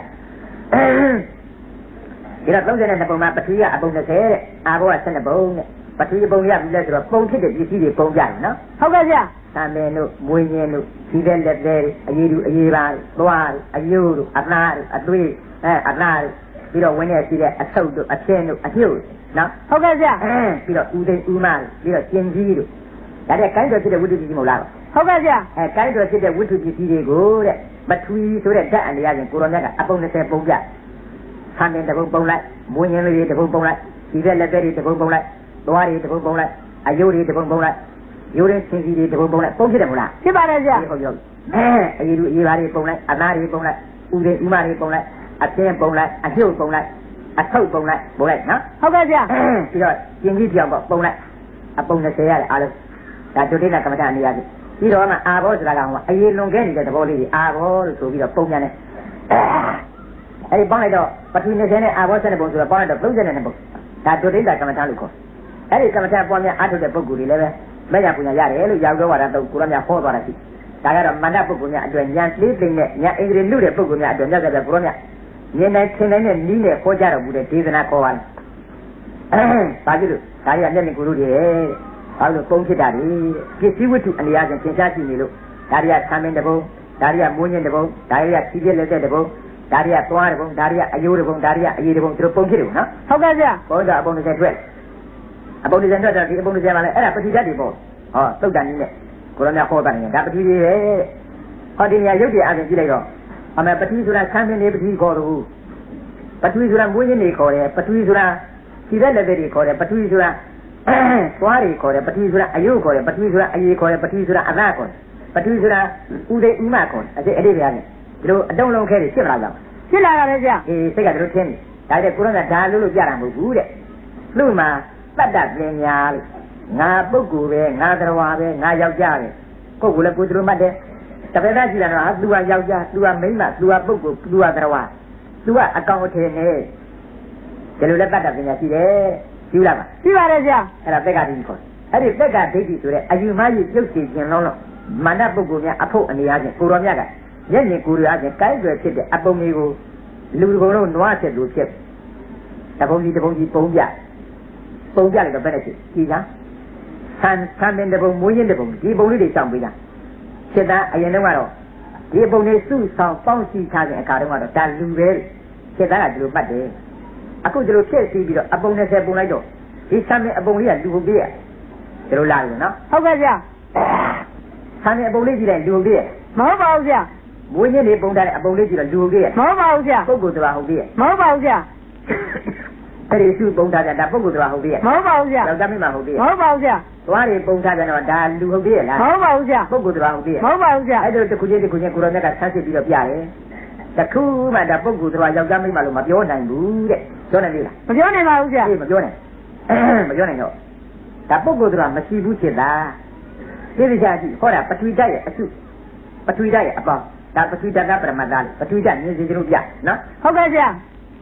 ဒီတော့32ပုံမှာပထဝီကအပုံ30တဲ့အာဘောက12ပုံတဲ့ပထဝီပုံရပြီလဲဆိုတော့ပုံဖြစ်တဲ့ပစ္စည်းတွေပုံပြတယ်နော်ဟုတ်ကဲ့ဗျာသံပင်တို့မွေးညင်းတို့ဒီတဲ့လက်သေးအရေးတို့အရေးပါသွားအယိုးတို့အနာတို့အသွေးအနာတို့ပြီးတော့ဝင်းနေရှိတဲ့အဆုပ်တို့အချင်းတို့အညှို့နော်ဟုတ်ကဲ့ဗျာပြီးတော့ဦးသိန်းဦးမတို့ပြီးတော့ကျင်ကြီးတို့ဒါတဲ့ကိုင်းတော်ဖြစ်တဲ့ဝိတ္တုပစ္စည်းမဟုတ်လားဟုတ်ကဲ့ဗျာကိုင်းတော်ဖြစ်တဲ့ဝိတ္တုပစ္စည်းတွေကိုတဲ့ပထဝီဆိုတဲ့ဓာတ်အန္တရာယ်ကိုရောမြတ်ကအပုံ20ပုံပြဆံပင်တစ်ပုံပုံလိုက်မွေးညင်းလေးတစ်ပုံပုံလိုက်ဒီတဲ့လက်သေးတွေတစ်ပုံပုံလိုက်သွားတွေတစ်ပုံပုံလိုက်အယိုးတွေတစ်ပုံပုံလိုက်ရိုးရင်းချင်းစီတွေတစ်ပုံပုံလိုက်ပုံဖြစ်တယ်မဟုတ်လားဖြစ်ပါတယ်ဗျာဟုတ်ပြီအရေးတို့အရေးပါတွေပုံလိုက်အသားတွေပုံလိုက်ဦးတွေဥမတွေပုံလိုက်အသင်းပုံလိုက်အညှို့ပုံလိုက်အထုပ်ပုံလိုက်ပုံလိုက်နော်ဟုတ်ကဲ့ဗျာပြီးတော့ကျင်ကြီးပြောင်ပေါ့ပုံလိုက်အပုံ20ရတယ်အားလုံးဒါဒုတိယကမ္မထာအနေရပြီပြီးတော့မှအာဘောဆိုတာကအရေးလွန်ခဲ့နေတဲ့သဘောလေးတွေအာဘောလို့ဆိုပြီးတော့ပုံပြန်တယ်အဲ့ဒီပေါင်းလိုက်တော့ပထဝီ20နဲ့အာဘော7ပုံဆိုတော့ပေါင်းလိုက်တော့32ပုံဒါဒုတိယကမ္မထာလို့ခေါ်အဲ့ဒီကမ္မထာပွားများအားထုတ်တဲ့ပုဂ္ဂိုလ်တွေလည်းပဲမညာပူညာရတယ်လို့ရောက်တော့ဝါဒတော့ကိုရမြဟောသွားတာရှိဒါကတော့မန္တပုဂ္ဂိုလ်များအတွက်ဉာဏ်လေးသိမ့်နဲ့ဉာဏ်အင်္ဂရိလူတဲ့ပုဂ္ဂိုလ်များအတွက်မြတ်စွာဘုရားကိုရမြဉာဏ်နဲ့သင်တိုင်းနဲ့နီးနဲ့ဟောကြတော်မူတဲ့ဒေသနာခေါ်ပါလေဘာဖြစ်လို့ဒါရီကမျက်မြင်ကိုလို့တွေဘာလို့ပုံဖြစ်တာလဲပစ္စည်းဝတ္ထုအနေအချင်းသင်ရှားရှိနေလို့ဒါရီကဆံမင်းတပုံဒါရီကမိုးညင်းတပုံဒါရီကခြေပြက်လက်တဲ့တပုံဒါရီကသွားတပုံဒါရီကအယိုးတပုံဒါရီကအရေးတပုံသူတို့ပုံဖြစ်တယ်နော်ဟုတ်ကဲ့ဗျာဘုရားအပုံ20ထွက်အပုံ20ထွက်တော့ဒီအပုံ20မှာလဲအဲ့ဒါပဋိဓာတ်တွေပေါ့ဟောသုတ်တန်ကြီးနဲ့ကိုရမြဟောတာနေဒါပဋိတွေပဲဟောဒီနေရာရုပ်တွေအပြင်ကြည့်လိုက်တော့အမေပဋိဆိုတာဆံမင်းလေးပဋိခေါ်တော့ပဋိဆိုတာမိုးညင်းတွေခေါ်တယ်ပဋိဆိုတာခြေပြက်လက်တွေခေါ်တယ်ပဋိဆိုတာသွားတွေခေါ်တယ်ပဋိဆိုတာအယိုးခေါ်တယ်ပဋိဆိုတာအရေးခေါ်တယ်ပဋိဆိုတာအသားခေါ်တယ်ပဋိဆိုတာဥဒိဥမခေါ်တယ်အဲ့ဒီဗျာနဲ့ဒီလိုအတုံးလုံးခဲတွေဖြစ်လာတော့ဖြစ်လာတယ်ဗျာစိတ်ကတို့ထင်းတယ်ဒါတဲ့ကိုရဏဒါလို့ပြတာမဟုတ်ဘူးတဲ့လူမှာတတ္တပညာလို့ငါပုဂ္ဂိုလ်ပဲငါတရားပဲငါယောက်ျားပဲကိုယ်ကလည်းကိုယ်တို့မှတ်တယ်တပည့်သားကြည့်လာတော့သူကယောက်ျားသူကမိန်းမသူကပုဂ္ဂိုလ်သူကတရားသူကအကောင်အထည်နဲ့ဒီလိုလည်းတတ္တပညာရှိတယ်ရှိလားပါရှိပါတယ်ဗျာအဲ့ဒါသက္ကဒိဋ္ဌိခေါ်အဲ့ဒီသက္ကဒိဋ္ဌိဆိုတဲ့အယူမကြီးပြုတ်ချခြင်းလုံးလုံးမန္တပုဂ္ဂိုလ်များအဖို့အနေအားဖြင့်ကိုတော်မြတ်ကမျက်မြင်ကိုယ်ရအားဖြင့်ကိုင်းွယ်ဖြစ်တဲ့အပုံလေးကိုလူကုန်လုံးနွားဖြစ်လို့ဖြစ်တပုံကြီးပုံပြလိုက်တော့ဘယ်နဲ့ဖြစ်ကြည်လားဆန်ပင်တပုံမွေးရင်တပုံဒီပုံလေးတွေကြောင်ပေးတာစစ်သားအရင်တုန်းကတော့ဒီပုံလေးစုဆောင်ပေါင်းစည်းထားတဲ့အခါတုန်းကတော့ဒါလူပဲစစ်သားကဒီလိုမှတ်တယ်အခုဒီလိုဖြစ်စီပြီးတော့အပုံ20ပုံလိုက်တော့ဒီဆန်ပင်အပုံလေးကလူဟုတ်ပြည့်ဒီလိုလာတယ်နော်ဟုတ်ကဲ့ဗျာဆန်ပင်အပုံလေးကြည့်လိုက်လူဟုတ်ပြည့်မဟုတ်ပါဘူးဗျာမွေးရင်နေပုံထားတဲ့အပုံလေးကြည့်တော့လူဟုတ်ပြည့်မဟုတ်ပါဘူးဗျာပုဂ္ဂိုလ်တရားဟုတ်ပြည့်မဟုတ်ပါဘူးဗျာအဲ့ဒီစုပုံထားတဲ့ဒါပုဂ္ဂိုလ်တရားဟုတ်ပြည့်မဟုတ်ပါဘူးဗျာတော့တမိမဟုတ်ပြည့်မဟုတ်ပါဘူးဗျာသွားတွေပုံထားတယ်တော့ဒါလူဟုတ်ပြည့်လားမဟုတ်ပါဘူးဗျာပုဂ္ဂိုလ်တရားဟုတ်ပြည့်မဟုတ်ပါဘူးဗျာအဲ့ဒါတခုချင်းကိုရောမြတ်ကဆန်းစစ်ပြီးတော့ပြတယ်တခုမှဒါပုဂ္ဂိုလ်တရားယောက်ျားမိန်းမလို့မပြောနိုင်ဘူးတဲ့ပြောနိုင်လေလားမပြောနိုင်ပါဘူးဗျာမပြောနိုင်တော့ဒါပုဂ္ဂိုလ်တရားမရှိဘူးဖြစ်တာသိကြကြည့်ဟောတာပထဝီဓာတ်ရဲ့အစုပထဝီဓာတ်ရဲ့အပေါင်းဒါပထဝီဓာတ်ကပရမတ္တပထဝီဓာတ်မြင်စီတို့ပြနော်ဟုတ်ကဲ့ဗျာ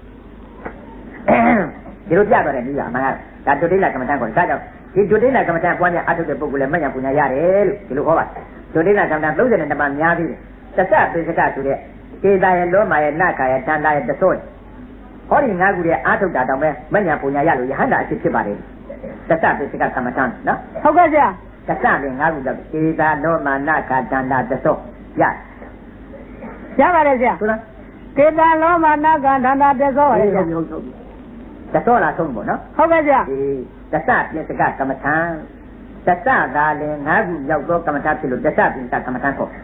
ဒီလိုပြတော့တယ်ဒီကအမှန်ကဒါဒုတိယကမ္မဋ္ဌာန်းကိုဒါကြောင့်ဒီဒုတိယကမ္မဋ္ဌာန်းပွားများအထုတ်တဲ့ပုဂ္ဂိုလ်လည်းမညာပူညာရတယ်လို့ဒီလိုဟောပါဒုတိယကမ္မဋ္ဌာန်း32ပါးများသေးတယ်သစ္စာပိစကဆိုတဲ့ကေတာရဲ့လောမရဲ့နခါရဲ့တန်တာရဲ့တသောဟောဒီ၅ခုရဲ့အာထုတ်တာတောင်ပဲမညာပူညာရလို့ယဟန္တာအဖြစ်ဖြစ်ပါတယ်သစ္စာပိစကကမ္မဋ္ဌာန်းနော်ဟုတ်ကဲ့ဗျာသစ္စာပင်၅ခုကြောင့်ကေတာလောမနခါတန်တာတသောရပါတယ်ဗျာဟုတ်လားကေတာလောမနခါတန်တာတသောရဲ့ဟုတ်တသောလားဆုံးပေါ့နော်ဟုတ်ကဲ့ဗျာသစ္စာပိစကကမ္မဋ္ဌာန်းသစ္စာသာလည်း၅ခုရောက်သောကမ္မဋ္ဌာန်းဖြစ်လို့သစ္စာပိစကကမ္မဋ္ဌာန်းပေါ့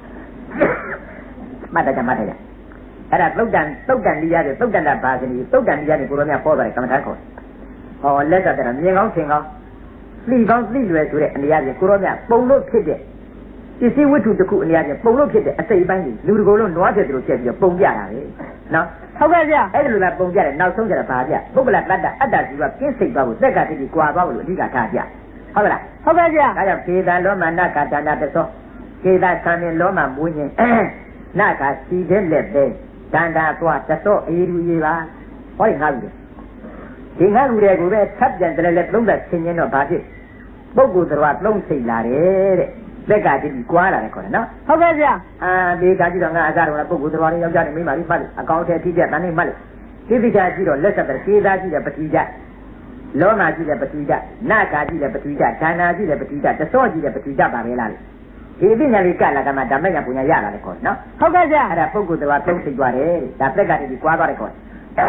မှတ်တယ်အဲ့ဒါသုတ်တန်လိရတယ်သုတ်တန်တာဘာကလေးသုတ်တန်လိရတယ်ကိုရောမြပေါ်သွားတယ်ကမ္မထာခေါ်ဟောလက်သက်တယ်မြင်ကောင်းထင်ကောင်းသိကောင်းသိလွယ်ဆိုတဲ့အနေအချင်းကိုရောမြပုံလို့ဖြစ်တဲ့ပစ္စည်းဝတ္ထုတစ်ခုအနေအချင်းပုံလို့ဖြစ်တဲ့အစိတ်အပိုင်းကြီးလူတကိုယ်လုံးနွားဖြစ်တယ်လို့ချက်ပြီးတော့ပုံပြတာလေနော်ဟုတ်ကဲ့ဗျအဲ့ဒီလိုလားပုံပြတယ်နောက်ဆုံးကျတော့ဘာပြပုဂ္ဂလတ္တအတ္တစီကကင်းစိတ်သွားဖို့သက်ကတိကွာသွားဖို့လို့အဓိကထားပြဟုတ်လားဟုတ်ကဲ့ဗျဒါကြောင့်ကေတံလောမနကတန္တတသောကေတသံမြင်လောမမွေးခြင်းနကစီတဲ့လက်ပဲတန္တာသွားတသောအေရူရေပါဟောဒီငါ့လူဒီငါ့လူတွေကိုပဲထပ်ပြန်တယ်လဲသုံးသက်ဆင်းရင်တော့ဘာဖြစ်ပုဂ္ဂိုလ်တော်သုံးစိတ်လာတယ်တဲ့သက်ကတိကွာလာတယ်ခေါ်တယ်နော်ဟုတ်ကဲ့ဗျဒီကကြည့်တော့ငါအစားတော့ပုဂ္ဂိုလ်တော်တွေယောက်ျားတွေမိန်းမတွေမှတ်လို့အကောင့်ထဲထိပြတန်းနေမှတ်လို့ဒီပိချာကြည့်တော့လက်ဆက်တဲ့ကေသားကြည့်တဲ့ပတိကြလောမာကြည့်တဲ့ပတိကြနကာကြည့်တဲ့ပတိကြဒါနာကြည့်တဲ့ပတိကြတသောကြည့်တဲ့ပတိကြပါပဲလားဒီပညာလေးကလာကမှဓမ္မညာပညာရလာတယ်ခေါ်နော်ဟုတ်ကဲ့ဗျအဲ့ဒါပုဂ္ဂိုလ်တော်သုံးစိတ်သွားတယ်ဒါသက်ကတိကွာသွားတယ်ခေါ်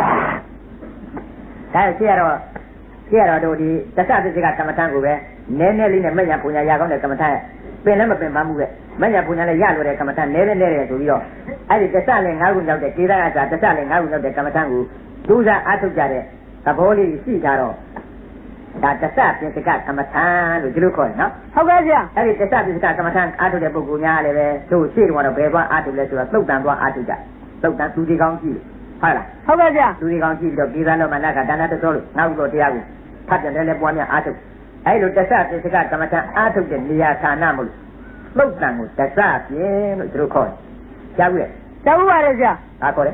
ဒါရှိရတော့တို့ဒီသစ္စာပစ္စကကမ္မထံကိုပဲနည်းနည်းလေးနဲ့မညာပညာရကောင်းတဲ့ကမ္မထံပင်လည်းမပင်ပန်းမှုပဲမညာပညာလည်းရလို့တဲ့ကမ္မထံနည်းတယ်ဆိုပြီးတော့အဲ့ဒီသစ္စာနဲ့၅ခုရောက်တဲ့ကေသကသစ္စာနဲ့၅ခုရောက်တဲ့ကမ္မထံကိုဒုစားအားထုတ်ကြတဲ့သဘောလေးရှိကြတော့ဒါသစ္စာပစ္စကကမ္မထံလို့ဒီလိုခေါ်တယ်နော်ဟုတ်ကဲ့ဗျအဲ့ဒီသစ္စာပစ္စကကမ္မထံအားထုတ်တဲ့ပုဂ္ဂိုလ်များလည်းပဲတို့ရှေ့တော့ဘယ်သွားအားထုတ်လဲဆိုတော့သုတ်တန်သွားအားထုတ်ကြသုတ်တန်သူဒီကောင်းကြည့်ဟုတ်လားဟုတ်ကဲ့ဗျသူဒီကောင်းကြည့်ပြီးတော့ကေသလောမနကဒါနတသောလို့နောက်တော့တရားကိုဖတ်ပြန်တယ်ပွားများအားထုတ်အဲ့လိုတစ္ဆပစ္စကကမ္မထံအားထုတ်တဲ့နေရာဌာနမို့လို့သုတ်တန်ကိုတစ္ဆပြင်းလို့သူတို့ခေါ်တယ်ကြားဘူးလေကြားဘူးပါလေဗျအားခေါ်တယ်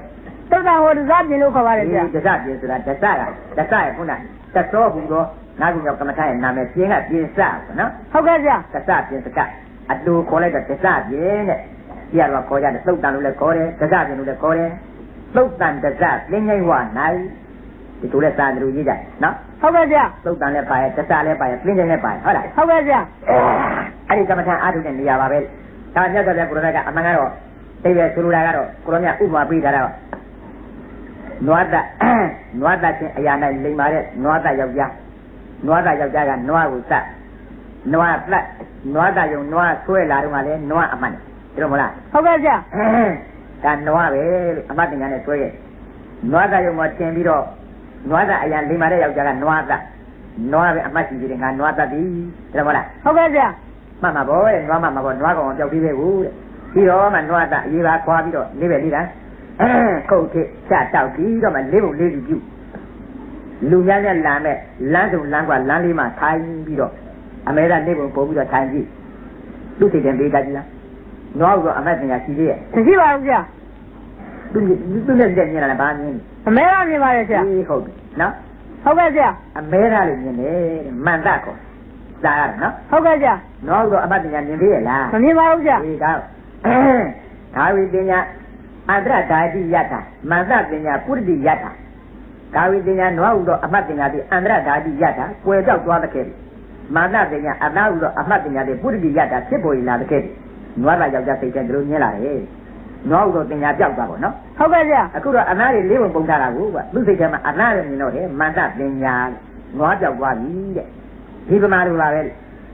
တုတ်တန်ဟိုတစားပြင်လို့ခေါ်ပါတယ်ဗျာတစပြင်ဆိုတာတစရဲ့ခုနတစောဟူသောငါးခုမြောက်ကမ္မထာရဲ့နာမည်ပြင်ကပြင်စပေါ့နော်ဟုတ်ကဲ့ဗျာတစပြင်စကအတူခေါ်လိုက်တော့တစပြင်တဲ့ပြရတော့ခေါ်ကြတယ်သုတ်တန်လို့လည်းခေါ်တယ်တစပြင်လို့လည်းခေါ်တယ်သုတ်တန်တစလင်းငိမ့်ဝနိုင်ဒီလိုလဲစာသူရေးကြနော်ဟုတ်ကဲ့ဗျာသုတ်တန်လည်းပါရဲ့တစလည်းပါရဲ့လင်းငိမ့်လည်းပါရဲ့ဟုတ်လားဟုတ်ကဲ့ဗျာအဲ့ဒီကမ္မထာအားထုတ်တဲ့နေရာပါပဲဒါမြတ်စွာဘုရားကိုရောကအမှန်ကတော့တိပဲဆိုလိုတာကတော့ကိုရောမြတ်ဥပမာပေးထားတော့နွားသက်ချင်းအရာ၌လိမ်ပါတဲ့နွားသက်ယောက်ျားကနွားကိုစနွားသက်ယုံနွားဆွဲလာတော့မှလည်းနွားအမှန်တယ်မလားဟုတ်ကဲ့ဗျာဒါနွားပဲလို့အမှတ်တင်ညာနဲ့ဆွဲရဲ့နွားသက်ယုံမှာတင်ပြီးတော့နွားသက်အရာလိမ်ပါတဲ့ယောက်ျားကနွားပဲအမှတ်ရှိသေးတယ်ငါနွားသက်ပြီတယ်မလားဟုတ်ကဲ့ဗျာမှတ်မှာပေါ့တဲ့နွားမှာပေါ့နွားကောင်ပျောက်ပြီးပဲဘူးတဲ့ပြီးတော့မှနွားသက်အေးပါခွာပြီးတော့လေးပဲလေးတာခုတ်ထစ်ချတောက်ပြီးတော့မှလေးပုံလေးစုပြုလူများနဲ့လာမဲ့လမ်းစုံလမ်းကွာလမ်းလေးမှာထိုင်ပြီးတော့အမေကနေပုံပို့ပြီးတော့ထိုင်ကြည့်သူ့စိတ်ထဲပေးကြကြလားနွားကတော့အမတ်တင်ညာရှိသေးရဲ့မရှိပါဘူးဗျာသူနဲ့ကြည့်နေတာလည်းဘာမြင်အမဲကမြင်ပါရဲ့ဗျာလဲဟုတ်ပြီနော်ဟုတ်ကဲ့ဗျာအမဲသားလေးမြင်တယ်မန္တကောစားရနော်ဟုတ်ကဲ့ဗျာနွားကတော့အမတ်တင်ညာမြင်သေးရဲ့လားမမြင်ပါဘူးဗျာဒီကောဒါဝိတင်ညာအန္တရဓာတိယထာမန္တတင်ညာပုရိတိယထာကာဝိတင်ညာနွားဟုသောအမှတ်တင်ညာသည်အန္တရဓာတိယထာကွယ်ပြောက်သွားတဲ့ကဲ့မာနတင်ညာအနာဟုသောအမှတ်တင်ညာသည်ပုရိတိယထာဖြစ်ပေါ်လာတဲ့ကဲ့နွားလာယောက်ျားစိတ်ထဲတို့မြင်လာတယ်နွားဟုသောတင်ညာပြောက်သွားပေါ့နော်ဟုတ်ကဲ့ဗျာအခုတော့အနာတွေလေးပုံပုံထားတာကိုကသူ့စိတ်ထဲမှာအနာတွေမြင်တော့တယ်မာနတင်ညာနွားပြောက်သွားပြီတဲ့ဒီပမာလိုပါပဲ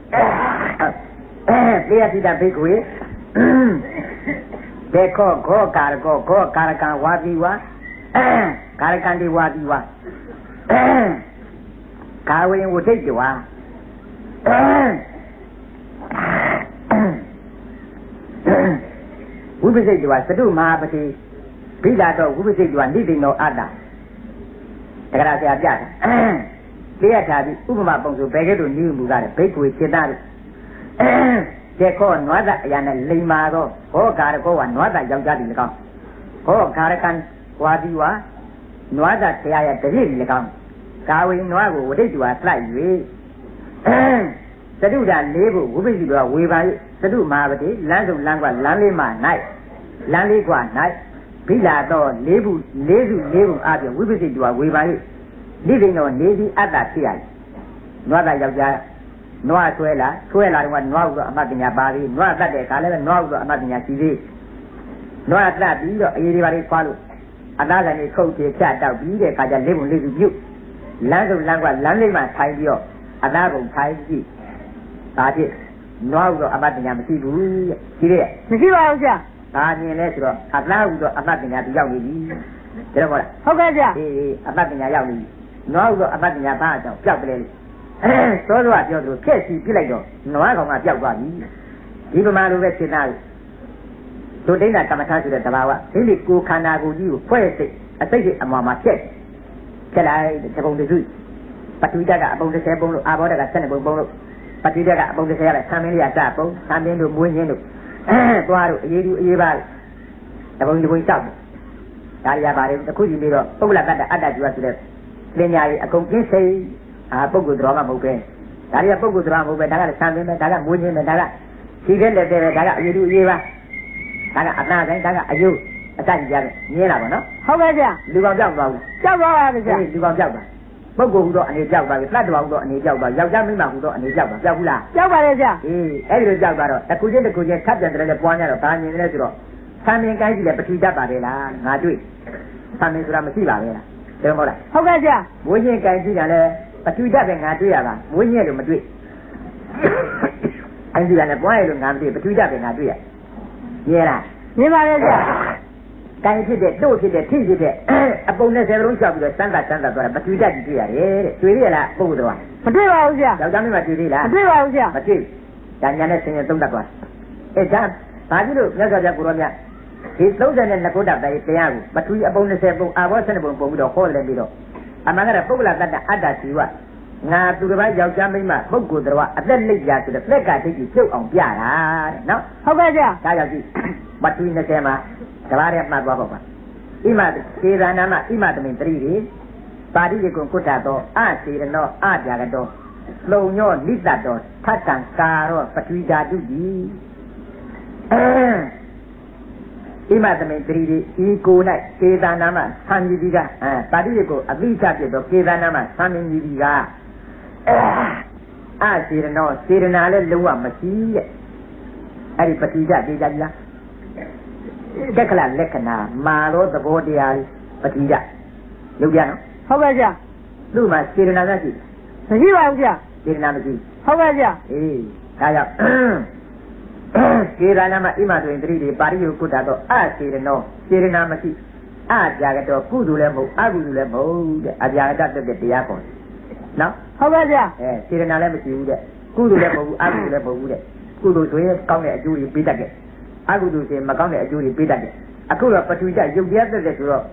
တရားတိတဘိက္ခွေဒေခောခောကာရကောခောကာရကံဝါတိဝါကာရကံတိဝါတိဝါကာဝေဝဋ္ဌိတဝါဝိပစိတ်တဝါသတုမဟာပတိဘိဓာတော့ဝိပစိတ်တဝါနိတိနောအတ္တတက္ကရာဆရာပြတာတရားထားပြီးဥပမာပုံဆိုဘယ်ကဲ့သို့နိမူကားတယ်ဘိက္ခွေစေတတို့ကျေခောနွားသက်အရာနဲ့လိမ္မာသောဘောကာရကောဝနွားသက်ယောက်ျားသည်၎င်းဘောကာရကံဝါဒီဝါနွားသက်ဆရာရဲ့တပည့်သည်၎င်းကာဝေနွားကိုဝဋ္ဌိတဝါလိုက်၍သတုဒ္ဓလေးဖို့ဝိပဿနာဝေပါ၍သတုမဟာပတိလမ်းစုံလမ်းကွာလမ်းလေးမှ၌လမ်းလေးကွာ၌ဘိလာတော့လေးစုလေးပုံအပြင်ဝိပဿနာဝေပါ၍လိသိဏောနေသည်အတ္တဖြစ်ရ၏နွားသက်ယောက်ျားနွားဆွဲလာတော့နွားဟုသောအမှတ်ပညာပါပြီးနွားတတ်တဲ့အခါလည်းနွားဟုသောအမှတ်ပညာရှိသေးနွားတတ်ပြီးတော့အေးတွေပါလေးခွာလို့အသားကလေးခုတ်ချေချတောက်ပြီးတဲ့အခါကျလေးပုံလေးစုပြုတ်လမ်းစုံလမ်းကွာလမ်းလေးမှထိုင်ပြီးတော့အသားပုံထိုင်ကြည့်ဒါဖြစ်နွားဟုသောအမှတ်ပညာမရှိဘူးရှိသေးရဲ့မရှိပါဘူးဗျာဒါမြင်လဲဆိုတော့အသားဟုသောအမှတ်ပညာသူရောက်နေပြီဒါတော့ဟုတ်လားဟုတ်ကဲ့ဗျာအေးအမှတ်ပညာရောက်နေပြီနွားဟုသောအမှတ်ပညာဘာအကြောင်းပျောက်တယ်သောသောကပြောသလိုဖြည့်စီပြလိုက်တော့နွားကောင်ကပျောက်သွားပြီဒီပမာလိုပဲစေတနာဒုဒိဋ္ဌကမ္မထာဆိုတဲ့တဘာဝဒီလေကိုခန္ဓာကိုယ်ကြီးကိုဖွဲ့စိတ်အစိတ်စိတ်အမှားမှာဖြည့်လိုက်တဲ့ပုံတစုပထဝီဓာတ်ကအပုံ30ပုံလို့အာဘောဓာတ်က12ပုံလို့ပထဝီဓာတ်ကအပုံ30ရတဲ့ဆံမင်းလေးကစပုံဆံမင်းတို့မွေးရင်းတို့သွားတို့အေးတို့အေးပါတပုံဒီပုံတောက်ဒါရပါတယ်တခုကြည့်ပြီးတော့ပုဂ္ဂလတ္တအတ္တကျွတ်ဆိုတဲ့ပညာရေးအကုန်ကျင်းစိတ်ပုဂ္ဂိုလ်တော်မှမဟုတ်ပဲဒါတွေကပုဂ္ဂိုလ်တော်မဟုတ်ပဲဒါကလည်းဆံပင်ပဲဒါကမွေးခြင်းပဲဒါကခြေတဲ့လက်တဲ့ပဲဒါကအယူတူအေးပါဒါကအနာဆိုင်ဒါကအယုအတတ်ကြီးရတယ်မြင်လာပါနော်ဟုတ်ကဲ့ဗျာလူကောင်ပြောက်သွားဘူးကြောက်ပါပါဗျာလူကောင်ပြောက်သွားပုဂ္ဂိုလ်ဟူသောအနေပြောက်သွားပြီတတ္တဝါဟူသောအနေပြောက်သွားယောက်ျားမိန်းမဟူသောအနေပြောက်သွားပြောက်ဘူးလားကြောက်ပါလေဗျာအေးအဲ့ဒီလိုပြောက်သွားတော့တစ်ခုချင်းထပ်ပြန်တယ်လည်းပွားကြတော့ဘာမြင်လဲဆိုတော့ဆံပင်ကိုင်းကြီးလည်းပထူတတ်ပါလေလားငါတွေ့ဆံပင်ဆိုတာမရှိပါပဲလားတယ်မဟုတ်လားဟုတ်ကဲ့ဗျာမွေးခြင်းကိုင်းကြီးကလည်းပထူတတ်ပဲငါတွေ့ရတာမွေးခြင်းလို့မတွေ့အဲ့ဒီကလည်းပွားရလို့ငါမတွေ့ပထူတတ်ပဲငါတွေ့ရရဲလားမြင်ပါလေဗျာကိုင်းဖြစ်တဲ့တို့ဖြစ်တဲ့ထိဖြစ်တဲ့အပုံနဲ့ဆယ်လုံးလျှောက်ပြီးတော့စမ်းသာသွားတာပထူတတ်ကြီးတွေ့ရတယ်တဲ့တွေ့ရလားပုဂ္ဂိုလ်တော်မတွေ့ပါဘူးဗျာယောက်ျားမင်းမတွေ့သေးလားမတွေ့ပါဘူးဗျာမတွေ့ဒါညာနဲ့ဆင်းရဲသုံးတတ်သွားအဲဒါဘာဖြစ်လို့မြတ်စွာဘုရားကိုရောမြတ်ဒီ32ခုတတ်တဲ့တရားကိုပထူအပုံ20ပုံအာဘော12ပုံပုံပြီးတော့ဟောတယ်ပြီးတော့အမှန်ကတော့ပုဂ္ဂလတ္တအတ္တဇီဝငါသူတစ်ပါးယောက်ျားမိန်းမပုဂ္ဂိုလ်တော်အသက်လိပ်ရာဆိုတဲ့သက်ကတိတ်ကြီးပြုတ်အောင်ပြတာတဲ့နော်ဟုတ်ကဲ့ဗျာဒါကြောင့်ဒီပထူ20မှာတဘာရဲမှတ်သွားပါပါ ima Kedanama Imatamin 3 Padikun Kutato, Asirano, Ajagato, Lonyo, Lisato, Tatan, Karo, Patrida Dugi. Imatamin 3, Ikuna, Kedanama, Sandiga, Padiko, Abisa, Kedanama, Samindiga. Asirano, Sirenale, Lua, Machine, Aripatida, Didala. Dekla Lekana, Malo, the Bordia, Patida. Lugiano. ဟုတ်ကဲ့ဗျာလူမှာစေတနာမရှိမရှိပါဘူးဗျာစေတနာမရှိဟုတ်ကဲ့ဗျာအေးဒါကြောင့်စေတနာမှာအိမတွင်တတိတွေပါရိယုကုတ္တတော့အစေတနောစေတနာမရှိအပြာကတော့ကုသိုလ်လည်းမဟုတ်အကုသိုလ်လည်းမဟုတ်တဲ့အပြာကတတ်တဲ့တရားပေါ်နော်ဟုတ်ကဲ့ဗျာစေတနာလည်းမရှိဘူးတဲ့ကုသိုလ်လည်းမဟုတ်ဘူးအကုသိုလ်လည်းမဟုတ်ဘူးတဲ့ကုသိုလ်ဆိုရင်ကောင်းတဲ့အကျိုးတွေပေးတတ်တယ်အကုသိုလ်ဆိုရင်မကောင်းတဲ့အကျိုးတွေပေးတတ်တယ်အခုတော့ပထဝီဓာတ်ရုပ်တရားတက်တဲ့ဆိုတော့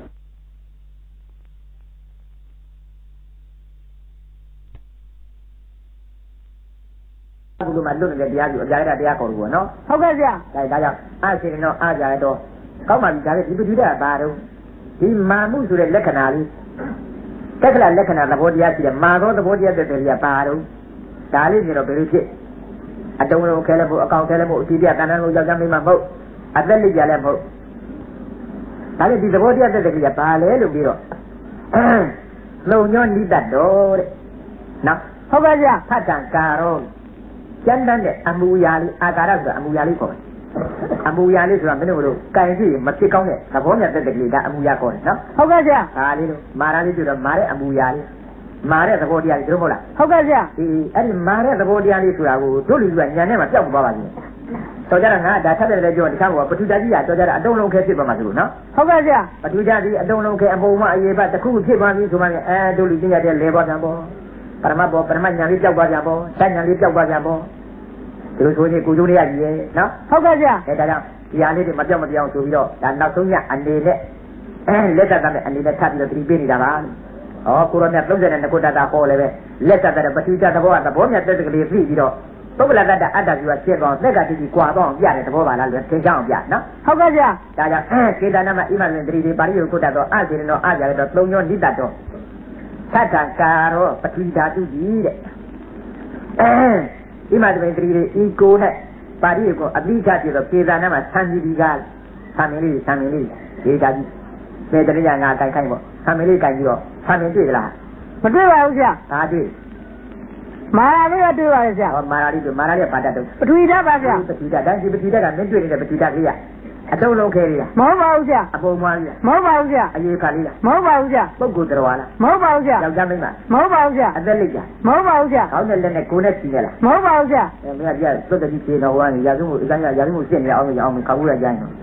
ဘုလိုမှလွတ်နေတဲ့တရားကြီးအပြာရတရားခေါ်လို့ပေါ့နော်ဟုတ်ကဲ့ဗျာဒါကြောင့်အစေတနောအားကြရတော့ကောင်းပါပြီဒါလည်းဒီပဋိဒါဘာတော့ဒီမာမှုဆိုတဲ့လက္ခဏာလေးတက္ကလလက္ခဏာသဘောတရားရှိတယ်မာသောသဘောတရားတဲ့တရားဘာတော့ဒါလေးဆိုတော့ဘယ်လိုဖြစ်အတုံးလုံးခဲလည်းမဟုတ်အကောင်ခဲလည်းမဟုတ်အတိပြတန်တန်းလုံးယောက်ျားမိန်းမမဟုတ်အသက်လိပ်ကြလည်းမဟုတ်ဒါလေးဒီသဘောတရားတဲ့တရားဘာလဲလို့ပြီးတော့လုံညောနိတ္တတော်တဲ့နော်ဟုတ်ကဲ့ဗျာဖတ်တံကာရောကျန်တဲ့အမူအရာလေးအာကာရဆိုတာအမူအရာလေးခေါ်တယ်အမူအရာလေးဆိုတာမင်းတို့တို့ကံကြည့်မဖြစ်ကောင်းတဲ့သဘောမြတ်တဲ့ကလေးဒါအမူအရာခေါ်တယ်နော်ဟုတ်ကဲ့ဗျာဒါလေးလို့မာရလေးဆိုတော့မာတဲ့အမူအရာလေးမာတဲ့သဘောတရားလေးတို့မဟုတ်လားဟုတ်ကဲ့ဗျာအေးအဲ့ဒီမာတဲ့သဘောတရားလေးဆိုတာကိုတို့လူကညံထဲမှာပျောက်သွားပါချင်းတော်ကြတာငါဒါထပ်တယ်လည်းပြောဒီခါကပထူတာကြီးကတော်ကြတာအတုံးလုံးခဲဖြစ်သွားမှာဆိုလို့နော်ဟုတ်ကဲ့ဗျာပထူတာကြီးအတုံးလုံးခဲအပုံမှအရေးပါတစ်ခုဖြစ်သွားပြီဆိုမှတို့လူသိရတဲ့လေပေါ်တံပေါ်ပရမတ်ပေါ်ပရမတ်ညာလေးပျောက်သွားကြပေါ်တညာလေးပျောက်သွားကြပေါ်ဒီလိုဆိုရင်ကိုကျိုးလေးရကြီးရဲ့နော်ဟုတ်ကဲ့ဗျာဒါကြောင့်ဒီဟာလေးတွေမပြောင်းမပြောင်းဆိုပြီးတော့ဒါနောက်ဆုံးညအနေနဲ့လက်သက်တဲ့အနေနဲ့ထပ်ပြီးတော့တတိပေးနေတာပါဩကိုရောမြတ်32ခုတတ်တာဟောလည်းပဲလက်သက်တဲ့ပဋိစ္စသဘောကသဘောမြတ်တဲ့ကလေးပြီးတော့ပုဂ္ဂလတ္တအတ္တကြီးကဖြစ်သွားသက်ကတိကြီးကွာတော့ပြတဲ့သဘောပါလားလို့သင်ကြအောင်ပြနော်ဟုတ်ကဲ့ဗျာဒါကြောင့်ကေတနာမအိမလွင်တတိတွေပါရိယုခုတတ်တော့အစေရနောအကြရတော့သုံးညောနိတ္တတော့သတ္တကာရောပဋိဓာတုကြီးတဲ့အိမတပင်တတိတွေဤကိုနဲ့ပါရိယုကိုအပိဓာပြတော့ကေတနာမသံကြီးဒီကသံမင်းလေးဒေတာကြီးစေတရိယာငါကိုင်ခိုင်းပေါ့သံမင်းလေးကိုင်ပြီးတော့သံမင်းတွေ့လားမတွေ့ပါဘူးဗျာဒါတွေ့မာရာလေးကတွေ့ပါရဲ့ဗျာဟောမာရာလေးတို့မာရာလေးပါတတ်တော့ပထဝီဓာတ်ပါဗျာပဋိဓာတ်တိုင်းဒီပဋိဓာတ်ကမင်းတွေ့နေတဲ့ပဋိဓာတ်လေးကအတုံးလုံးခဲလေးလားမဟုတ်ပါဘူးဗျာအပုံမွားလေးလားမဟုတ်ပါဘူးဗျာအရေးခါလေးလားမဟုတ်ပါဘူးဗျာပုဂ္ဂိုလ်တော်လားမဟုတ်ပါဘူးဗျာယောက်ျားမိန်းမမဟုတ်ပါဘူးဗျာအသက်လိပ်လားမဟုတ်ပါဘူးဗျာခေါင်းနဲ့လက်နဲ့ကိုယ်နဲ့စီနေလားမဟုတ်ပါဘူးဗျာမင်းကပြသွတ်တတိပြေတော်ဝါနေရာစုမှုအကန်းရာစုမှုစစ်နေအောင်ခေါင်းဦးရကြိုင်းတော့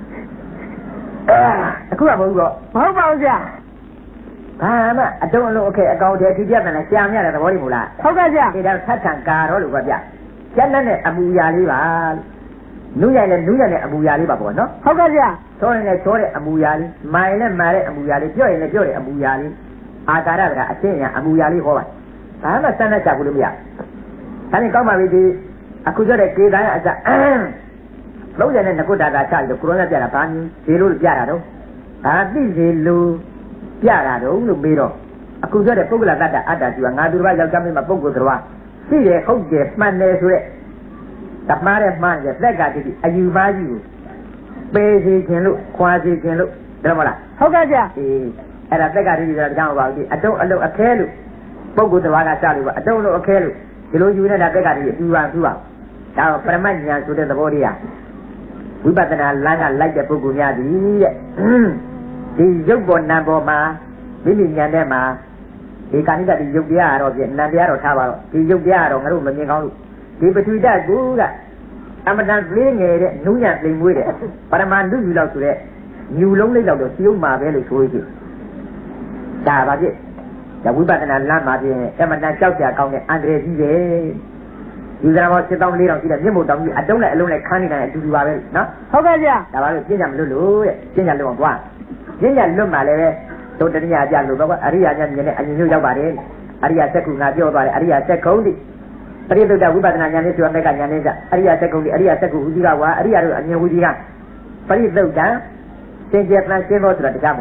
အခုကမဟုတ်တော့မဟုတ်ပါဘူးဗျာဘာမှအတုံးအလုံးအခဲအကောင်တည်းဒီပြတ်တယ်ရှာမြတဲ့သဘောလေးမဟုတ်လားဟုတ်ကဲ့ဗျာဒီတော့သတ်ထံကာရောလို့ကပြကျန်တဲ့အမူအရာလေးပါနုရတဲ့အမူအရာလေးပါပေါ့နော်ဟုတ်ကဲ့ဗျာသောရင်လည်းသောတဲ့အမူအရာလေးမာရင်လည်းမာတဲ့အမူအရာလေးပြောရင်လည်းပြောတဲ့အမူအရာလေးအာကာရကအရှင်းရအမူအရာလေးဟောပါဘာမှစမ်းနဲ့ချဘူးလို့မရဒါနဲ့ကောင်းပါပြီဒီအခုပြောတဲ့ကေတန်အစလုံးရတဲ့ငကုတ္တတာချပြီးတော့ကိုရိုနာပြတာဘာမျိုးဈေးလို့ပြတာတော့ဒါသိဈေးလို့ပြတာတော့လို့ပြီးတော့အခုပြောတဲ့ပုဂ္ဂလတ္တအတ္တကြီးကငါသူတစ်ပါးယောက်ျားမင်းမပုဂ္ဂိုလ်တစ်ပါးရှိတယ်ဟုတ်တယ်မှန်တယ်ဆိုတဲ့ဓမ္မရဲ့မှန်ရဲ့သက်ကတည်းကအယူပါးကြီးကိုပေးစီခြင်းလို့ခွာစီခြင်းလို့တယ်မလားဟုတ်ကဲ့ဗျာအေးအဲ့ဒါသက်ကတည်းကကြောင်းပါဘူးဒီအတုံးအလုံးအခဲလို့ပုဂ္ဂိုလ်တစ်ပါးကစလို့ပါအတုံးလုံးအခဲလို့ဒီလိုယူနေတာသက်ကတည်းကပြူပါဒါတော့ပရမတ်ဉာဏ်ဆိုတဲ့သဘောတရားဝိပဿနာလမ်းကလိုက်တဲ့ပုဂ္ဂိုလ်များသည်တဲ့ဒီရုပ်ပေါ်နာမ်ပေါ်မှာမိမိဉာဏ်ထဲမှာဒီကာဏိကဒီရုပ်တရားတော့ပြနာမ်တရားတော့ထားပါတော့ဒီရုပ်တရားတော့ငါတို့မမြင်ကောင်းလို့ဒီပထဝီဓာတ်ကူကအမတန်လေးငယ်တဲ့နုညံ့သိမ်မွေးတဲ့ပရမန္တုယူလောက်ဆိုတဲ့ညူလုံးလေးလောက်တော့စီုံမှာပဲလို့ဆိုရည်ဒါပါပြဒါဝိပဿနာလမ်းမှာပြအမတန်ကြောက်ကြကောင်းတဲ့အန္တရာယ်ကြီးပဲယူဇာမော7400ရှိတဲ့မြင့်မို့တောင်ကြီးအတုံးနဲ့အလုံးနဲ့ခန်းနေတဲ့အတူတူပါပဲနော်ဟုတ်ကဲ့ဗျာဒါပါလို့ပြင်းကြမလို့လို့တဲ့ပြင်းကြလို့အောင်သွားပြင်းကြလွတ်မှလည်းပဲတို့တဏှာကြလို့တော့အရိယာညမြင်တဲ့အရင်မျိုးရောက်ပါတယ်အရိယာစက္ခုငါပြောသွားတယ်အရိယာစက္ခုံတိပရိသုဒ္ဓဝိပဿနာဉာဏ်လေးဆိုတာကဉာဏ်လေးကအရိယာစက္ခုံတိအရိယာစက္ခုဝိဇိကဝါအရိယာတို့အမြင်ဝိဇိကပရိသုဒ္ဓသင်္ကြန်ပလန်ရှင်းဖို့ဆိုတာတရားမဟုတ်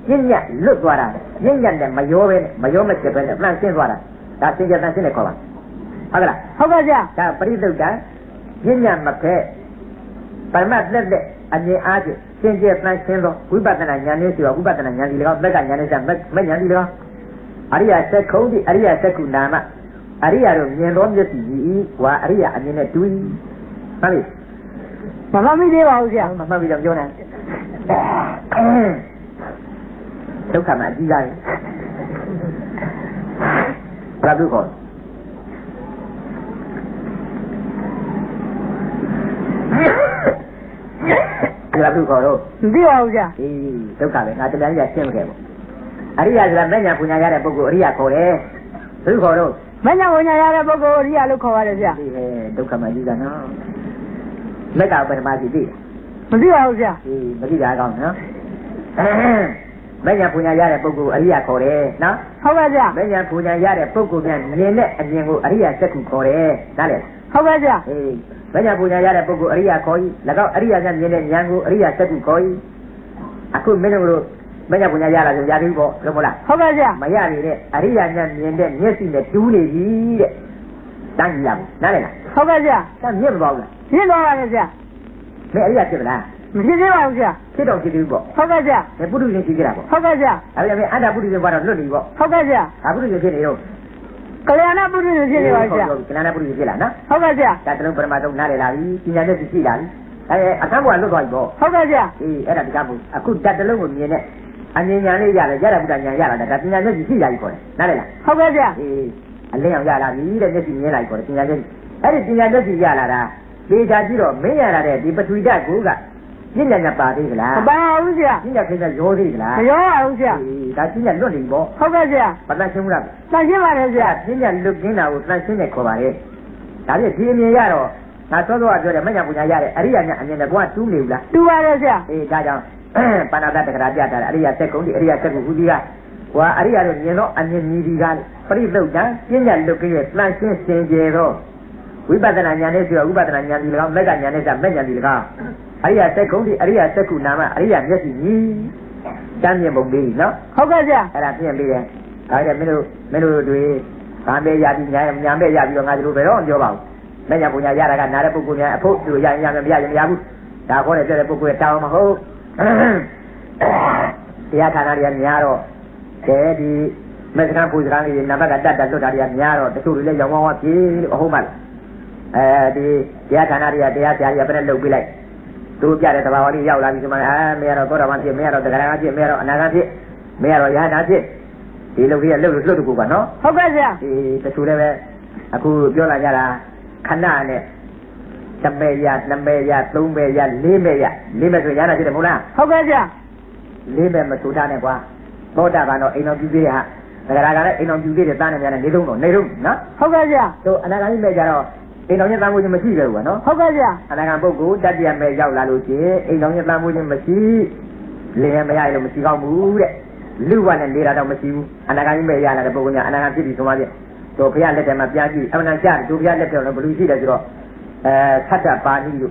ပြင်းညက်လွတ်သွားတာပြင်းညက်နဲ့မရောမချက်ပဲနဲ့မှန်ရှင်းသွားတာဒါစင်ကြယ်တန်ရှင်းနေခေါ်ပါဟုတ်ကလားဟုတ်ပါဗျာဒါပရိသုတ်တံပြင်းညက်မဖက်ပရမတ်သက်တဲ့အမြင်အားဖြင့်စင်ကြယ်တန်ရှင်းသောဝိပဿနာဉာဏ်နဲ့ဆိုတော့ဝိပဿနာဉာဏ်ဒီ၎င်းသက်ကဉာဏ်နဲ့ဆိုမဉာဏ်ဒီ၎င်းအရိယစက္ခုံဒီအရိယစက္ခုနာမအရိယတို့မြင်သောမျက်စိကြီးဝါအရိယအမြင်နဲ့တူ၏ဟုတ်ပြီမမှတ်မိသေးပါဘူးဗျာမမှတ်ပြီးတော့ပြောနေဒုက္ခမှာအကြီးသားဘာလို့ခေါ်ဘာလို့ခေါ်တော့မသိပါဘူးဗျာအေးဒုက္ခပဲငါတရားကြီးရှင်းမခဲ့ဘူးအရိယဆိုတာမဉ္ဇဏ်ပူညာရတဲ့ပုဂ္ဂိုလ်အရိယခေါ်တယ်ဘယ်လိုခေါ်တော့မဉ္ဇဏ်ပူညာရတဲ့ပုဂ္ဂိုလ်အရိယလို့ခေါ်ရတယ်ဗျာဒီဟဲ့ဒုက္ခမှာကြီးသားနော်မက်ကဘယ်မှာရှိသေးမသိပါဘူးဗျာအေးမသိတာကောင်းနော်မဉ္ဇဏ်ပူညာရတဲ့ပုဂ္ဂိုလ်အရိယခေါ်တယ်နော်ဟုတ်ပါဗျာမဉ္ဇဏ်ပူညာရတဲ့ပုဂ္ဂိုလ်များမြင်တဲ့အမြင်ကိုအရိယစက္ခုခေါ်တယ်နားလည်ဟုတ်ပါဗျာအေးမဉ္ဇဏ်ပူညာရတဲ့ပုဂ္ဂိုလ်အရိယခေါ်၏၎င်းအရိယကမြင်တဲ့ဉာဏ်ကိုအရိယစက္ခုခေါ်၏အခုမင်းတို့မဉ္ဇဏ်ပူညာရတာဆိုရပြီပေါ့လို့မလားဟုတ်ပါဗျာမရနေတဲ့အရိယဉာဏ်မြင်တဲ့မျက်စိနဲ့တူးနေပြီတဲ့တန်းကြည့်ရမယ်နားလည်လားဟုတ်ပါဗျာတန်းမြင်မသွားဘူးလားမြင်သွားပါဗျာမင်းအရိယဖြစ်မလားမဖြစ်သေးပါဘူးဗျာဖြစ်တော့ဖြစ်သေးဘူးပေါ့ဟုတ်ပါဗျာပုထုဇဉ်ဖြစ်ကြတာပေါ့ဟုတ်ပါဗျာဒါပေမဲ့အတ္တပုထုဇဉ်ဘာတော့လွတ်နေပေါ့ဟုတ်ပါဗျာဒါပုထုဇဉ်ဖြစ်နေတော့ကလျာဏပုထုဇဉ်ဖြစ်နေပါဗျာကလျာဏပုထုဇဉ်ဖြစ်လာနော်ဟုတ်ပါဗျာဒါတလုံးပရမတုံနားလေလာပြီပညာနဲ့ရှိလာပြီအခန်းဘဝလွတ်သွားပြီပေါ့ဟုတ်ပါဗျာအေးအဲ့ဒါတကားဘူးအခုတတလုံးကိုမြင်တဲ့အမြင်ဉာဏ်လေးရတယ်ရတာဘုရားဉာဏ်ရလာတယ်ဒါပညာနဲ့ရှိလာပြီခေါ်တယ်နားလေလားဟုတ်ပါဗျာအေးအလင်းအောင်ရလာပြီတဲ့မျက်စိမြင်လာပြီခေါ်တယ်ပညာနဲ့အဲ့ဒီပညာနဲ့ရလာတာသေချာကြည့်တော့မင်းရလာတဲ့ဒီပထဝီဓာတ်ကိုကပြင်းညာပါသေးကလားမပါဘူးဗျာပြင်းညာခင်းညာရောသေးကလားမရောပါဘူးဗျာဒါပြင်းညာလွတ်နေပေါ့ဟုတ်ကဲ့ဗျာမတန်ရှင်းဘူးလားတန်ရှင်းပါတယ်ဗျာပြင်းညာလွတ်ကင်းတာကိုတန်ရှင်းနေခေါ်ပါလေဒါပြည့်ဒီအမြင်ရတော့ငါစောစောကပြောတယ်မညာပူညာရတဲ့အရိယာညာအမြင်နဲ့ဘုရားတူးနေဘူးလားတူပါတယ်ဗျာအေးဒါကြောင့်ပါဏာတတက္ကရာပြတာအရိယာသက်ကုန်ဒီအရိယာသက်ကုန်ဟူဒီကဟွာအရိယာတို့မြင်တော့အမြင်မြည်ဒီကပရိသုတ်တံပြင်းညာလွတ်ကင်းရဲ့တန်ရှင်းစင်ကြယ်တော့ဝိပဿနာဉာဏ်နဲ့ဆိုတော့ဝိပဿနာဉာဏ်ဒီ၎င်းမက်ကဉာဏ်နဲ့ဆိုမက်ဉာဏ်ဒီ၎င်းအရိယာသက်ကုန်ဒီအရိယာသက်ခုနာမအရိယာမျက်စိကြီးတမ်းမြင်ပုံလေးနော်ဟုတ်ကဲ့ဗျာအဲ့ဒါပြင်ပေးတယ်ဒါကြတဲ့မင်းတို့တွေဗာမဲရပြီးညာမဲရပြီးတော့ငါတို့ဘယ်တော့ပြောပါဘူးမညာပူညာရတာကနားတဲ့ပုဂ္ဂိုလ်များအဖို့သူရရင်ရမယ်မရရင်မရဘူးဒါခေါ်တဲ့ပြတဲ့ပုဂ္ဂိုလ်တောင်းမဟုတ်တရားဌာနတွေကများတော့ကဲဒီမက္ကပူစကားလေးနံပါတ်ကတတ်လွတ်တာတွေကများတော့တချို့တွေလည်းရောင်းဝါးဝါပြေးလို့အဟုတ်မှဒီတရားဌာနတွေကတရားဆရာကြီးကဘယ်နဲ့လုပ်ပြလိုက်သူပြတဲ့သဘာဝလေးရောက်လာပြီဆိုမှမရတော့သောတာပန်ဖြစ်မရတော့တဂရဏဖြစ်မရတော့အနာဂတ်ဖြစ်မရတော့ယဟနာဖြစ်ဒီလုပ်ကြီးကလှုပ်တကူပါနော်ဟုတ်ကဲ့ဗျာဒီတချို့လည်းပဲအခုပြောလာကြတာခဏနဲ့တစ်မဲရနှစ်မဲရသုံးမဲရလေးမဲရလေးမဲဆိုရတာဖြစ်တယ်မဟုတ်လားဟုတ်ကဲ့ဗျာလေးမဲမဆိုတာနဲ့ကွာသောတာပန်တော့အိမ်တော်ပြုသေးတဲ့ဟာတဂရကလည်းအိမ်တော်ပြုသေးတဲ့သားနဲ့များနဲ့နေတော့နော်ဟုတ်ကဲ့ဗျာတို့အနာဂတ်မဲကြတော့အိမ်တော်ရဲ့တန်ဖိုးခြင်းမရှိကြဘူးကွာနော်ဟုတ်ကဲ့ဗျာအနာဂတ်ပုဂ္ဂိုလ်တတ္တရမဲရောက်လာလို့ရှိရင်အိမ်တော်ရဲ့တန်ဖိုးခြင်းမရှိလင်းမရလို့မရှိကောင်းဘူးတဲ့လူဝနဲ့နေတာတော့မရှိဘူးအနာဂတ်မဲရလာတဲ့ပုဂ္ဂိုလ်ကအနာဂတ်ဖြစ်ပြီဆိုမှပြတို့ဘုရားလက်ထက်မှာပြားကြည့်အမှန်တန်ကြတို့ဘုရားလက်ထက်တော့ဘယ်လိုရှိတယ်ဆိုတော့သတ္တပါဠိလို့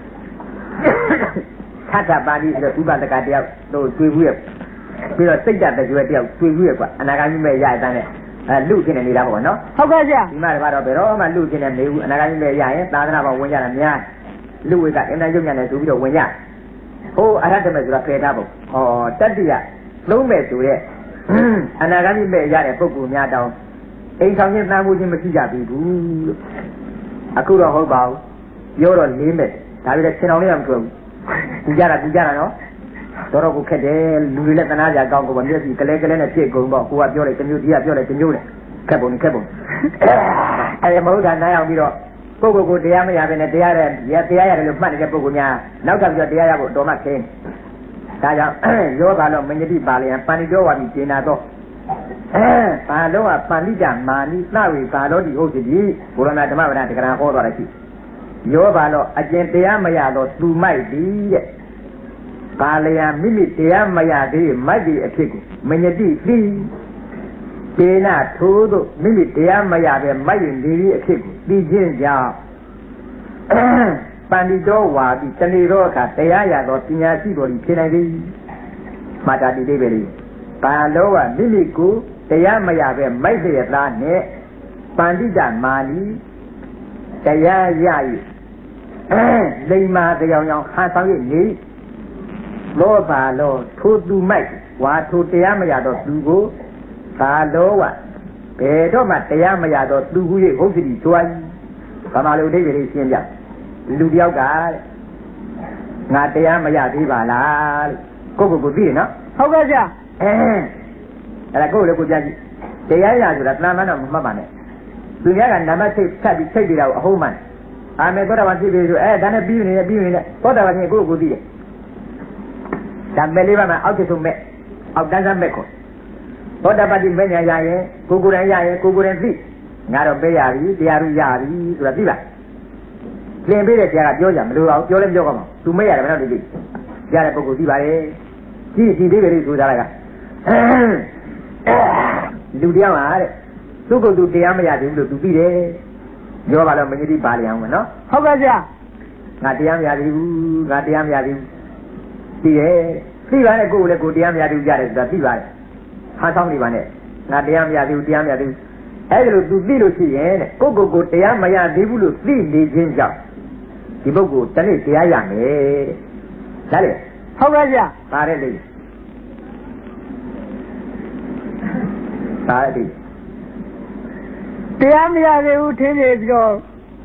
သတ္တပါဠိဆိုဥပဒကတယောက်တို့တွေ့ဘူးရဲ့ပြီးတော့စိတ်တတကြွယ်တယောက်တွေ့ဘူးရဲ့ကွာအနာဂတ်မဲရတဲ့တဲ့လူချင်းနေနေတာပေါ့နော်ဟုတ်ကဲ့ဗျာဒီမှာတော့ဘယ်တော့မှလူချင်းနေနေဘူးအနာဂတ်မဲရရင်သာသနာ့ဘောဝင်ကြတာများလူဝေကအင်တာရုပ်ညာနဲ့ဆိုပြီးတော့ဝင်ကြဟိုအရဟတမေဆိုတာဖယ်ထားဖို့ဟောတတ္တိယလုံးမဲ့ဆိုရဲ့အနာဂတ်မဲရတဲ့ပုဂ္ဂိုလ်များတောင်းအိမ်ဆောင်ချင်းတန်ဖိုးချင်းမရှိကြပြီဘူးလို့အခုတော့ဟုတ်ပါဘူးပြောတော့လေးမဲ့ဒါပေမဲ့ဆင်တော်လေးကမပြောဘူးကူကြတာနော်တော်ကိုခက်တယ်လူတွေလည်းတနာကြကောင်းကိုမျက်စိကလဲနဲ့ပြည့်ကုန်တော့ကိုကပြောတယ်တမျိုးဒီကပြောတယ်တမျိုးနဲ့ခက်ပုံအဲ့မဟုတ်တာနားအောင်ပြီးတော့ပုဂ္ဂိုလ်ကိုတရားမရဘဲနဲ့တရားရတယ်လို့မှတ်နေတဲ့ပုဂ္ဂိုလ်များနောက်ကပြီးတော့တရားရဖို့တော်မှခင်းဒါကြောင့်ရောပါလို့မညတိပါလျံပဏိတောဝါဒီကျင်နာတော့ဘာလို့ကပဏိတမာနိသဝေဘာလို့ဒီဟုတ်စီဘုရဏဓမ္မဝရတက္ကရာဟောသွားတယ်ရှိရောပါလို့အကျင့်တရားမရတော့သူမိုက်သည်တဲ့ပါလျံမိမိတရားမရသေးမိုက်ဒီအဖြစ်ကိုမညတိသိဒေနာထိုးတို့မိမိတရားမရပဲမိုက်ရင်ဒီအဖြစ်ကိုသိခြင်းကြောင့်ပန္တိတော်ဝါဒီတဏီတော်အခါတရားရသောပညာရှိတော်ဒီဖြစ်နိုင်သည်မာတာတိတိပဲလေဘာလို့ကမိမိကိုတရားမရပဲမိုက်เสียသားနဲ့ပန္တိတမာနီတရားရည်လိမ္မာကြောင်ကြောင်ခါဆောင်ရနေလောဘာလောထိုသူမိုက်ဝါထိုတရားမရတော့သူကိုဘာလို့ကဘယ်တော့မှတရားမရတော့သူဟုရဲ့ဟုတ်စီကျွားဘာမှလို့အိဗေလေးရှင်းပြလူတယောက်ကငါတရားမရသေးပါလားကိုသိရနော်ဟုတ်ကဲ့ဗျာအဲ့ဒါကိုလည်းကိုကြည့်တရားရဆိုတာတဏှာမှန်းတော့မမှတ်ပါနဲ့သူများကနံပါတ်6ဖြတ်ပြီးချိန်ပြတာကိုအဟုတ်မှန်အာမေသောတာပန်ဖြစ်ပြီဆိုဒါနဲ့ပြီးနေသောတာပန်ကြီးကိုသိတယ်ဒါမဲ့လေးပါမှအောက်ကျဆုံးမဲ့အောက်တန်းစားမဲ့ခေါ်သောတာပတိမဲ့ညာရရင်ကိုယ်တိုင်ရရင်ကိုယ်တိုင်သိငါတော့ပေးရပြီတရားရရပြီဆိုတာသိလားသင်ပေးတဲ့တရားကပြောကြမလို့အောင်ပြောလည်းပြောကောင်းမှာသူမဲ့ရတယ်မဟုတ်ဘူးရတဲ့ပုဂ္ဂိုလ်သိပါတယ်ကြည့်ဒီလေးပဲလို့ဆိုတာကလူတရားပါတဲ့သူ့ကိုယ်သူတရားမရသေးဘူးလို့သူသိတယ်ပြောပါတော့မင်းကြီးပါလျအောင်မနော်ဟုတ်ကဲ့ဗျာငါတရားမရသေးဘူးငါတရားမရသေးဘူးသိရဲ့သိပါနဲ့ကိုယ်လည်းကိုယ်တရားမရသေးဘူးရတယ်ဆိုတာသိပါတယ်ဟာဆောင်နေပါနဲ့ငါတရားမရသေးဘူးတရားမရသေးဘူးအဲ့ဒါလို့သူသိလို့ရှိရင်တဲ့ကိုယ်တရားမရသေးဘူးလို့သိနေခြင်းကြောင့်ဒီပုဂ္ဂိုလ်တနေ့တရားရမယ်ဒါလေဟုတ်ကဲ့ဗျာပါတယ်လေပါတယ်တရားမရသေးဘူးထင်းနေပြီးတော့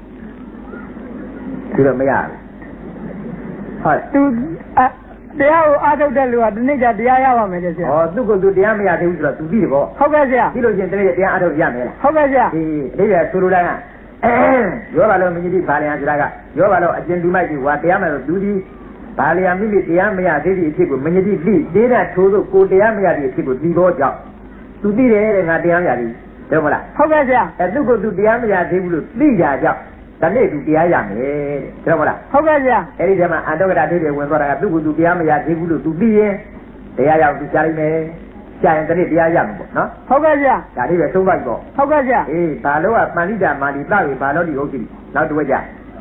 သူတော့မရဟုတ်သူတရားကိုအားထုတ်တဲ့လူကဒီနေ့ကျတရားရပါမယ်တဲ့ဆရာ။ဩသူ့ကိုယ်သူတရားမရသေးဘူးဆိုတော့သူသိတယ်ပေါ့။ဟုတ်ကဲ့ဆရာ။ပြီးလို့ချင်းတနေ့တရားအားထုတ်ရမယ်လား။ဟုတ်ကဲ့ဆရာ။ဒီအိဗေဆိုလိုတာကရောပါလို့မကြီးတိဘာလျံဆိုတာကရောပါလို့အကျဉ်းလူမိုက်ကြီးဝါတရားမယ်လို့သူဒီဘာလျံမိမိတရားမရသေးတဲ့အဖြစ်ကိုမကြီးတိသိသေးတဲ့ထိုးလို့ကိုတရားမရတဲ့အဖြစ်ကိုဒီတော့ကြောင့်သူသိတယ်တဲ့ငါတရားမရသေးဘူးဟုတ်မလားဟုတ်ကဲ့ဆရာသူ့ကိုယ်သူတရားမရသေးဘူးလို့သိကြကြောင့်ဒါနဲ့သူတရားရမယ်တဲ့ဟုတ်မလားဟုတ်ကဲ့ဆရာအဲ့ဒီထဲမှာအန္တဂရအသေးတွေဝင်သွားတာကသူ့ကိုယ်သူတရားမရသေးဘူးလို့သူသိရင်တရားရောက်သူကြားလိုက်မယ်ကြာရင်တနေ့တရားရမှာပေါ့နော်ဟုတ်ကဲ့ဆရာဒါလေးပဲသုံးလိုက်ပေါ့ဟုတ်ကဲ့ဆရာအေးဘာလို့ကပန္တိတာမာတိသဝေဘာလို့ဒီဟုတ်ပြီနောက်တစ်ဝက်ကြ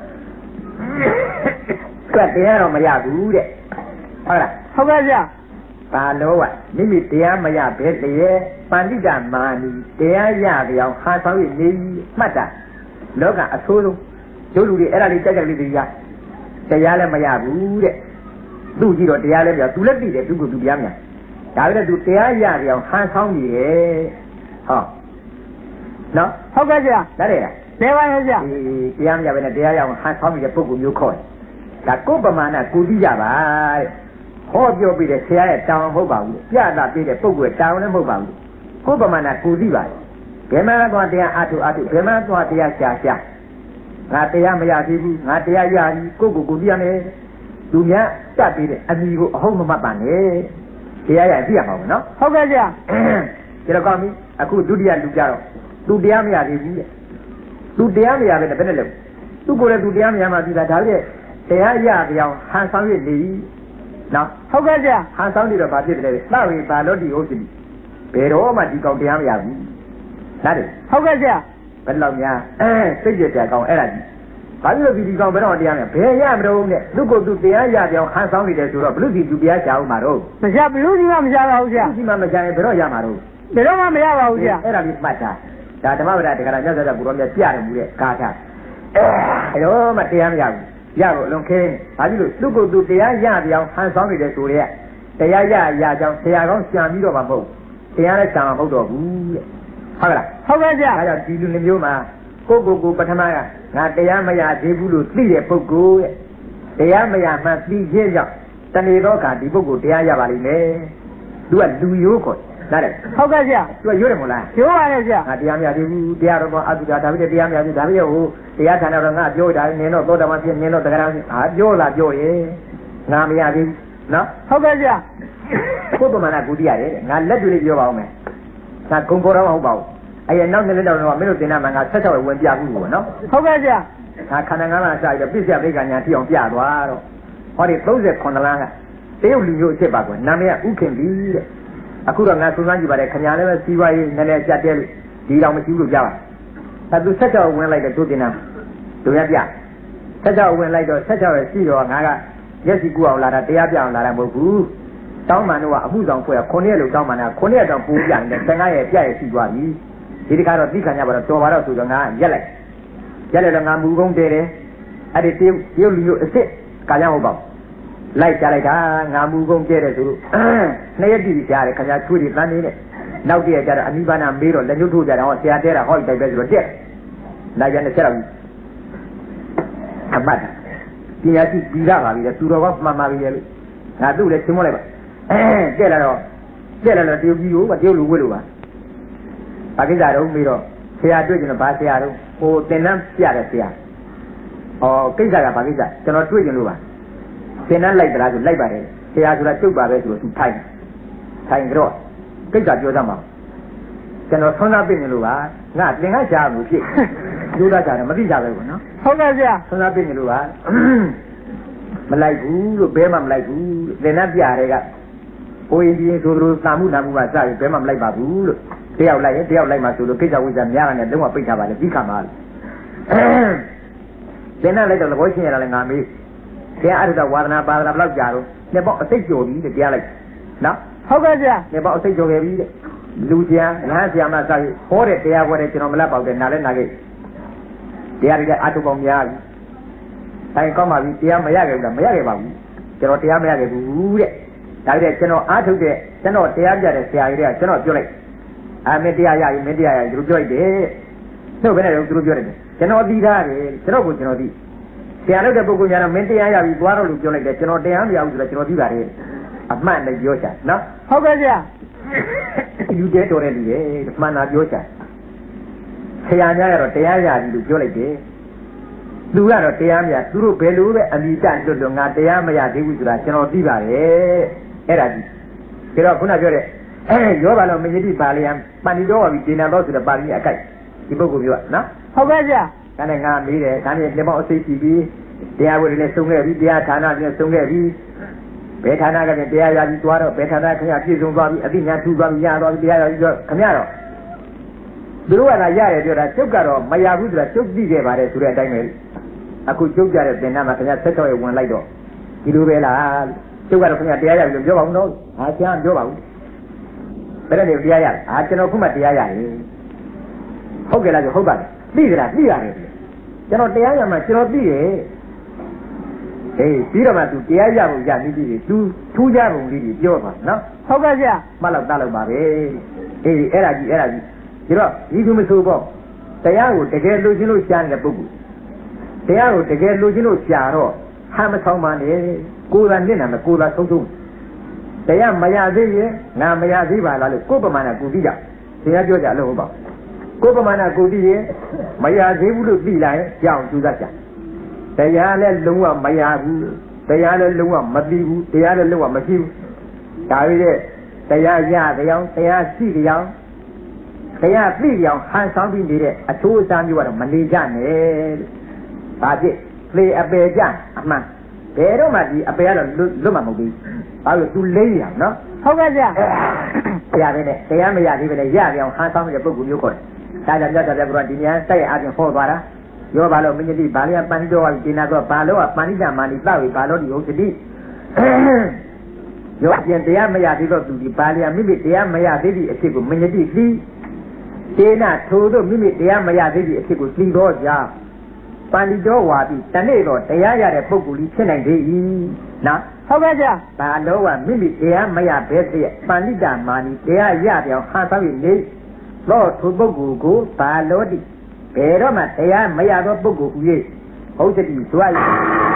ကဲတရားတော့မရဘူးတဲ့ဟုတ်လားဟုတ်ကဲ့ဆရာဘာလို့ကမိမိတရားမရဘဲတည်းပန္တိတာမာတိတရားရပြောင်းဟာဆောင်ရနေမှတ်တာလောကအဆိုးဆုံးကျုပ်လူတွေအဲ့ဒါလေးကြိုက်ကြလေးတွေကတရားလည်းမရဘူးတဲ့သူ့ကြည့်တော့တရားလည်းမရသူလည်းသိတယ်သူကသူတရားမရဒါပေမဲ့သူတရားရပြောင်းဟန်ဆောင်နေတယ်ဟောနော်ဟုတ်ကဲ့ဆရာနားလေလားလဲပါရဲ့ဆရာတရားမရဘဲနဲ့တရားရအောင်ဟန်ဆောင်နေတဲ့ပုဂ္ဂိုလ်မျိုးခေါ်တယ်ဒါကိုယ်ပမာဏကိုသိကြပါတဲ့ဟောပြောပြီးတဲ့ဆရာရဲ့တောင်းမဟုတ်ပါဘူးပြတာပြီးတဲ့ပုဂ္ဂိုလ်တောင်းလည်းမဟုတ်ပါဘူးကိုယ်ပမာဏကိုသိပါတယ်ဘယ်မှာသွားတရားအထုဘယ်မှာသွားတရားရှာငါတရားမရသေးဘူးငါတရားရပြီကိုသိရမယ်သူများတတ်ပြီးတဲ့အမိကိုအဟုတ်မမှတ်ပါနဲ့တရားရသိရမှာပေါ့နော်ဟုတ်ကဲ့ကြာဒီတော့ကောင်းပြီအခုဒုတိယလူကြတော့သူတရားမရသေးဘူးတဲ့သူတရားမရပဲနဲ့ဘယ်နဲ့လဲသူကိုယ်လည်းသူတရားမရမှပြီးတာဒါလည်းတရားရပြောင်းဟန်ဆောင်ရနေပြီနော်ဟုတ်ကဲ့ကြာဟန်ဆောင်နေတော့ဘာဖြစ်တယ်လဲသဝေဘာလို့ဒီဟုတ်စီဘယ်တော့မှဒီကောင်တရားမရဘူးနားတယ်ဟုတ်ကဲ့ကြာဘယ်လောက်များစိတ်ကြကြကောင်အဲ့ဒါကြီးဘာလို့ဒီကောင်ဘယ်တော့တရားမရဘယ်ရမလို့နဲ့သူကိုယ်သူတရားရပြောင်းဟန်ဆောင်နေတယ်ဆိုတော့ဘလို့ဒီသူတရားချအောင်မှာတော့မရဘလို့ကြီးမှမရပါဘူးဆရာဒီမှမကြရင်ဘယ်တော့ရမှာတော့ဘယ်တော့မှမရပါဘူးဆရာအဲ့ဒါလေးမှတ်တာဒါဓမ္မဝဒတက္ကရာမြတ်စွာဘုရားမြတ်ပြတယ်မူတဲ့ကာထာအဲ့တော့မှတရားမရဘူးရဖို့အလုံးခင်းဘာဖြစ်လို့သူကိုယ်သူတရားရပြောင်းဟန်ဆောင်နေတယ်ဆိုတဲ့တရားရကြောင်းဆရာကောင်းရှာပြီးတော့မှမဟုတ်တရားလည်းရှာမှာမဟုတ်တော့ဘူးတဲ့ဟုတ်လားဟုတ်ကဲ့ကြာဒါကြောင့်ဒီလူမျိုးမှာကိုပထမကငါတရားမရသေးဘူးလို့သိတဲ့ပုဂ္ဂိုလ်ရဲ့တရားမရမှသိခြင်းကြောင့်တဏှေတော့ကဒီပုဂ္ဂိုလ်တရားရပါလိမ့်မယ်သူကလူရိုးခေါ်နားတယ်ဟုတ်ကဲ့ကြာသူကရိုးတယ်မဟုတ်လားရိုးပါရဲ့ကြာငါတရားမရသေးဘူးတရားတော်အတုတာဒါပြီးတရားမရသေးဒါပြီးဟိုတရားဌာနတော်ငါပြောတာနင်တော့သောတာပန်ဖြစ်နင်တော့တရားဖြစ်ပြောလာပြောရဲ့ငါမရသေးဘူးနော်ဟုတ်ကဲ့ကြာကိုယ်ပမာဏကိုသိရတယ်ငါလက်တွေလေးပြောပါဦးမယ်ငါဂုံပေါ်တော့မဟုတ်ပါဘူးအဲ့ရနောက်နှစ်လက်တော်တော့မင်းတို့တင်တာမှငါ16ဝင်ပြဘူးပေါ့နော်ဟုတ်ကဲ့ကြာငါခန္ဓာငါးပါးစပြီးတော့ပြည့်စက်ဘိက္ခညာတိအောင်ပြသွားတော့ဟောဒီ39လမ်းကတရုတ်လူမျိုးအစ်စ်ပါကွယ်နာမည်ကဥခင်ပြီတဲ့အခုတော့ငါစူးစမ်းကြည့်ပါတယ်ခင်ဗျာလည်းပဲစီးပွားရေးနည်းနည်းကြက်တဲလို့ဒီတော့မရှိဘူးလို့ပြပါအဲသူ16ဝင်လိုက်တဲ့တို့တင်တာတို့ရပြ16ဝင်လိုက်တော့16ရဲ့ရှိတော့ငါကရက်စီကူအောင်လာတာတရားပြအောင်လာတာမဟုတ်ဘူးတောင်းမှန်တော့အမှုဆောင်ဖွဲ့9ရက်လို့တောင်းမှန်တာ9ရက်တော့ပူပြန်တယ်15ရက်ပြည့်ရရှိသွားပြီဒီတခါတော့သိခံရပါတော့တော်ပါတော့ဆိုတော့ငါရက်လိုက်တော့ငါမူကုန်းတဲတယ်အဲ့ဒီရုပ်လူမျိုးအစ်စ်ကာကြဟုတ်ပါလိုက်ကြလိုက်တာငါမူကုန်းကျဲတယ်ဆိုလို့2ရက်တည်ကြားတယ်ခင်ဗျာချွေးတွေတန်းနေနဲ့နောက်တည့်ရကြတော့အနိဗ္ဗာန်မေးတော့လက်ညှိုးထိုးကြတာဟောဆရာတဲတာဟောတိုက်ပဲဆိုတော့တက်နိုင်ရတဲ့ဆက်တော့အမှတ်ပညာရှိပြီးရပါပြီလေသူတော်ကမှန်ပါပြီလေငါသူ့လည်းချင်းမလိုက်ပါတက်လာတော့တရုတ်ကြီးကိုတရုတ်လူဝတ်လို့ပါဘာကိစ္စတော့မေးတော့ဆရာတွေ့ကြတယ်ဘာဆရာတော့ဟိုသင်တန်းပြတယ်ဆရာကိစ္စကဘာကိစ္စကျွန်တော်တွေ့ကြလို့ပါသင်တန်းလိုက်သလားဆိုလိုက်ပါတယ်ဆရာဆိုတာကျုပ်ပါပဲဆိုတော့သူထိုင်ကြတော့ကိစ္စပြောသမှာကျွန်တော်ဆွမ်းသားပြင်လို့ပါငါသင်္ကန်းရှားမှုဖြစ်ကျိုးသားရှားတယ်မသိကြပဲကွနော်ဟုတ်ကဲ့ဆရာဆွမ်းသားပြင်လို့ပါမလိုက်ဘူးလို့ဘဲမှမလိုက်ဘူးသင်တန်းပြတဲ့ကဟိုရင်ဒီဆိုလိုသာမှုနာမှုကစပြီးဘဲမှမလိုက်ပါဘူးလို့တယောက်လိုက်ရင်တယောက်လိုက်မှဆိုလို့ကိစ္စဝိဇ္ဇာများတယ်လုံးဝပိတ်ထားပါလေပြီးခါမှာသင်တန်းလိုက်တော့သဘောရှင်းရတာလည်းငါမေးတရားအထုဝါဒနာပါဒနာဘယ်လောက်ကြာတော့နှစ်ပေါက်အစိတ်ကျော်ပြီတဲ့တရားလိုက်နော်ဟုတ်ကဲ့ဆရာနှစ်ပေါက်အစိတ်ကျော်ခဲ့ပြီတဲ့လူကျန်ငါဆရာမစပြီးဟောတဲ့တရားဝဲတဲ့ကျွန်တော်မလက်ပေါက်တဲ့နားလဲနာခဲ့တရားတွေအထုပေါင်းများပြီတိုင်းကောင်းပါပြီတရားမရခဲ့ဘူးလားမရခဲ့ပါဘူးကျွန်တော်တရားမရခဲ့ဘူးတဲ့ဒါကြတဲ့ကျွန်တော်အားထုတ်တဲ့ကျွန်တော်တရားပြတဲ့ဆရာကြီးတွေကကျွန်တော်ပြောလိုက်မင်းတရားရပြီမင်းတရားရပြီသူတို့ပြောလိုက်တယ်နှုတ်ပဲနဲ့သူတို့ပြောတယ်ကျွန်တော်သိထားတယ်ကျွန်တော်ကိုကျွန်တော်သိဆရာလုပ်တဲ့ပုဂ္ဂိုလ်များတော့မင်းတရားရပြီသွားတော့လို့ပြောလိုက်တယ်ကျွန်တော်တရားမရဘူးဆိုတော့ကျွန်တော်သိပါတယ်အမှန်နဲ့ပြောချင်နော်ဟုတ်ကဲ့ဆရာလူတဲတော်တဲ့လူရဲ့မှန်တာပြောချင်ဆရာများကတော့တရားရပြီလို့ပြောလိုက်တယ်သူကတော့တရားမရသူတို့ဘယ်လိုပဲအမိတလွတ်လို့ငါတရားမရသေးဘူးဆိုတာကျွန်တော်သိပါတယ်အဲ့ဒါကြီးဒါတော့ခုနပြောတဲ့ရောပါလို့မယတိပါဠိယံပဏိတော်ပါပြီဒေနာတော်ဆိုတဲ့ပါဠိအကိုက်ဒီပုဂ္ဂိုလ်ပြောနော်ဟုတ်ကဲ့ဆရာဒါနဲ့ငါမေးတယ်ဒါနဲ့လက်မောက်အစိတ်ကြည့်ပြီးတရားဝိရနဲ့ဆုံးခဲ့ပြီတရားဌာနနဲ့ဆုံးခဲ့ပြီဘယ်ဌာနကလည်းတရားရပြီးသွားတော့ဘယ်ဌာနခင်ဗျာပြည့်စုံသွားပြီအသိဉာဏ်ထူသွားပြီရသွားပြီတရားရပြီးတော့ခင်ဗျားတော့သူတို့ကလာရတယ်ပြောတာကျုပ်ကတော့မရဘူးဆိုတာကျုပ်သိခဲ့ပါတယ်ဆိုတဲ့အတိုင်းပဲအခုကျုပ်ကြတဲ့သင်္ကန်းမှာခင်ဗျာဆက်တော့ဝင်လိုက်တော့ဒီလိုပဲလားကျုပ်ကတော့ခင်ဗျာတရားရပြီလို့ပြောပါဦးနော်ဟာဆရာပြောပါဦးဘယ်နဲ့တရားရကျွန်တော်ခုမှတရားရတယ်ဟုတ်ကဲ့လားဆိုဟုတ်ပါတယ်သိကြလားသိရတယ်ကျွန်တော်တရားရမှာကျွန်တော်သိတယ်ပြီးတော့မှသူတရားရဖို့ရနေပြီသူထူးခြားပုံလေးတွေပြောပါနော်ဟုတ်ကဲ့ဆရာမှတ်လောက်တတ်လောက်ပါပဲအဲ့ဒါကြီးဒါတော့ဒီသူမဆိုပေါ့တရားကိုတကယ်လိုချင်လို့ရှားနေတဲ့ပုဂ္ဂိုလ်တရားကိုတကယ်လိုချင်လို့ရှားတော့ဟာမဆောင်ပါနဲ့ကိုယ်ကမျက်နှာမကိုယ်ကဆုံးဆုံးတရားမရသေးရင်ငါမရသေးပါလားလို့ကိုယ်ပမာဏကိုသိကြတရားပြောကြလို့ဟုတ်ပါကိုယ်ပမာဏကိုသိရင်မရသေးဘူးလို့သိလိုက်ရင်ကြောင်ကျူတတ်ကြတရားလည်းလုံးဝမရဘူးတရားလည်းလုံးဝမသိဘူးတရားလည်းလုံးဝမရှိဘူးဒါပေမဲ့တရားရတရားတရားရှိတရားတရားသိတရားဟန်ဆောင်ပြီးနေတဲ့အချိုးအစားမျိုးကတော့မနေကြနဲ့ဒါဖြစ်လေအပေကြအမှန်ဘယ်တော့မှဒီအပေကတော့လွတ်မှာမဟုတ်ဘူးဘာလို့သူလိမ့်ရအောင်နော်ဟုတ်ကဲ့ဆရာတရားပဲနဲ့တရားမရသေးပဲနဲ့ရပြောင်းဟန်ဆောင်တဲ့ပုဂ္ဂိုလ်မျိုးခေါ်တယ်ဒါကြောင့်မြတ်စွာဘုရားဒီညာတိုက်အပြင်ဟောသွားတာရောပါလို့မင်းကြီးဘာလျာပဏိတော်ကဒီနာတော့ဘာလို့ကပဏိတမာနိသဝေဘာလို့ဒီဟုတ်တိရောပြင်တရားမရသေးတော့သူဒီဘာလျာမိမိတရားမရသေးသည့်အဖြစ်ကိုမင်းကြီးသိတေနာထို့သောမိမိတရားမရသေးသည့်အဖြစ်ကိုသိတော့ကြပဏိတော်ဝါပြီးတနေ့တော့တရားရတဲ့ပုဂ္ဂိုလ်ကြီးဖြစ်နိုင်သေး၏နော်ဟုတ်ကဲ့ကြာဘာလို့ကမိမိတရားမရဘဲတဲ့ပဏိတမာနိတရားရပြောင်းဟန်ဆောင်ရနေတော့ထိုပုဂ္ဂိုလ်ကိုဘာလို့ဒီဘယ်တော့မှတရားမရသောပုဂ္ဂိုလ်ဦး၍ဟုတ်တည်းဆိုရည်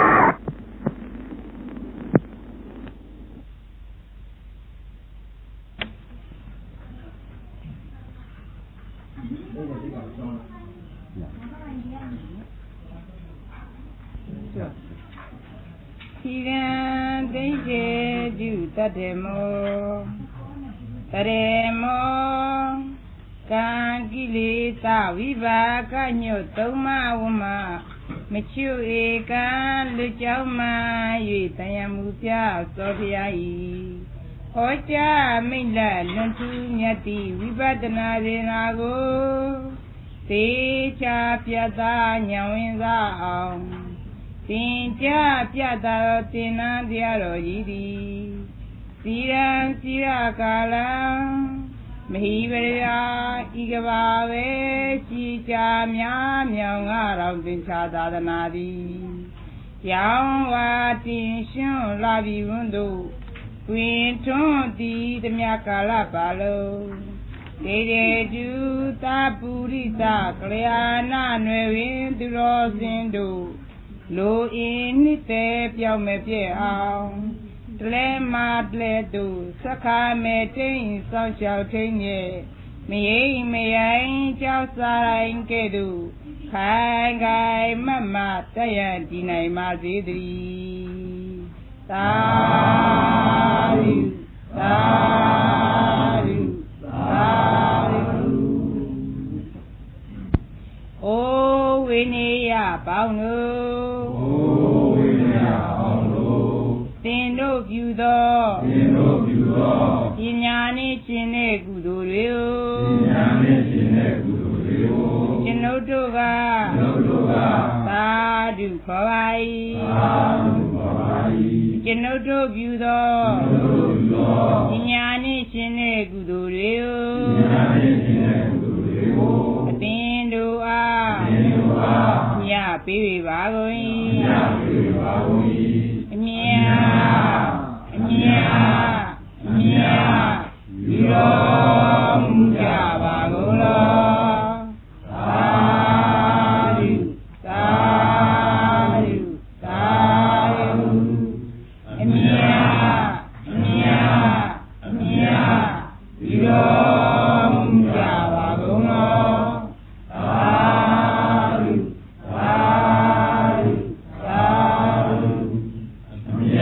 ဒီကံသိစေပြုတတ်တယ်မောတရေမောကံကိလေသာဝိပါကညွတ်သုံးမဝမမချွေကံလူကြောင့်မှ၍တယံမူပြသောဖျား၏ဟောကြားမိတ်လက်လွန်ထူးမြတ်တိဝိပဿနာရေနာကိုသေချာပြတ်သားညံဝင်စားအောင်သင်ကြားပြတ်သားသောသင်္นานတရားတော်ကြီးသည်စီရန်စီရကာလံမဟိဝရဤကဘာဝေရှိချာများမြောင်ငါတော်သင်္ချာသာသနာသည်ရောင်ဝါတင်ရှင်လာပြီးဝန်းတို့တွင်ထွန်းတည်သမျှကာလပါလုံးဒေဒေတုသာပုရိသကလျာဏနွယ်ဝင်သူတော်စင်တို့လိုအင်းနှစ်သက်ပြောင်းမပြည့်အောင်တလဲမတလဲသူစခါမဲတိန်စောင့်ရှောက်ထိန်ရဲ့မယိမယိုင်ကြောက်စားတိုင်းကဲ့သို့ခိုင်ခိုင်မတ်မတရတည်နိုင်ပါစေတည်းသာဓုသာဓုသာဓုအိုဝိနည်းယပေါင်းတို့သင်တို့ပြုသောပညာနှင့်ရှင်တဲ့ကုသိုလ်တွေကိုကျွန်ုပ်တို့ကသာဓုခေါ်ပါ၏ကျွန်ုပ်တို့ပြုသောပညာနှင့်ရှင်တဲ့ကုသိုလ်တွေကိုအသင်တို့အားမြတ်ပေးပါကုန်၏အမြယူတော်မူကြပါကုန်လောသာဓုသာဓုသာဓုအမြယူတော်မူကြပါကုန်လောသာဓုသာဓုသာဓုအမြ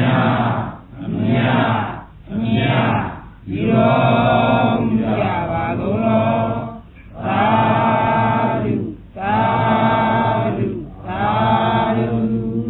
ယူတော်မူကြပါကုန်လောသာဓုသာဓုသာဓု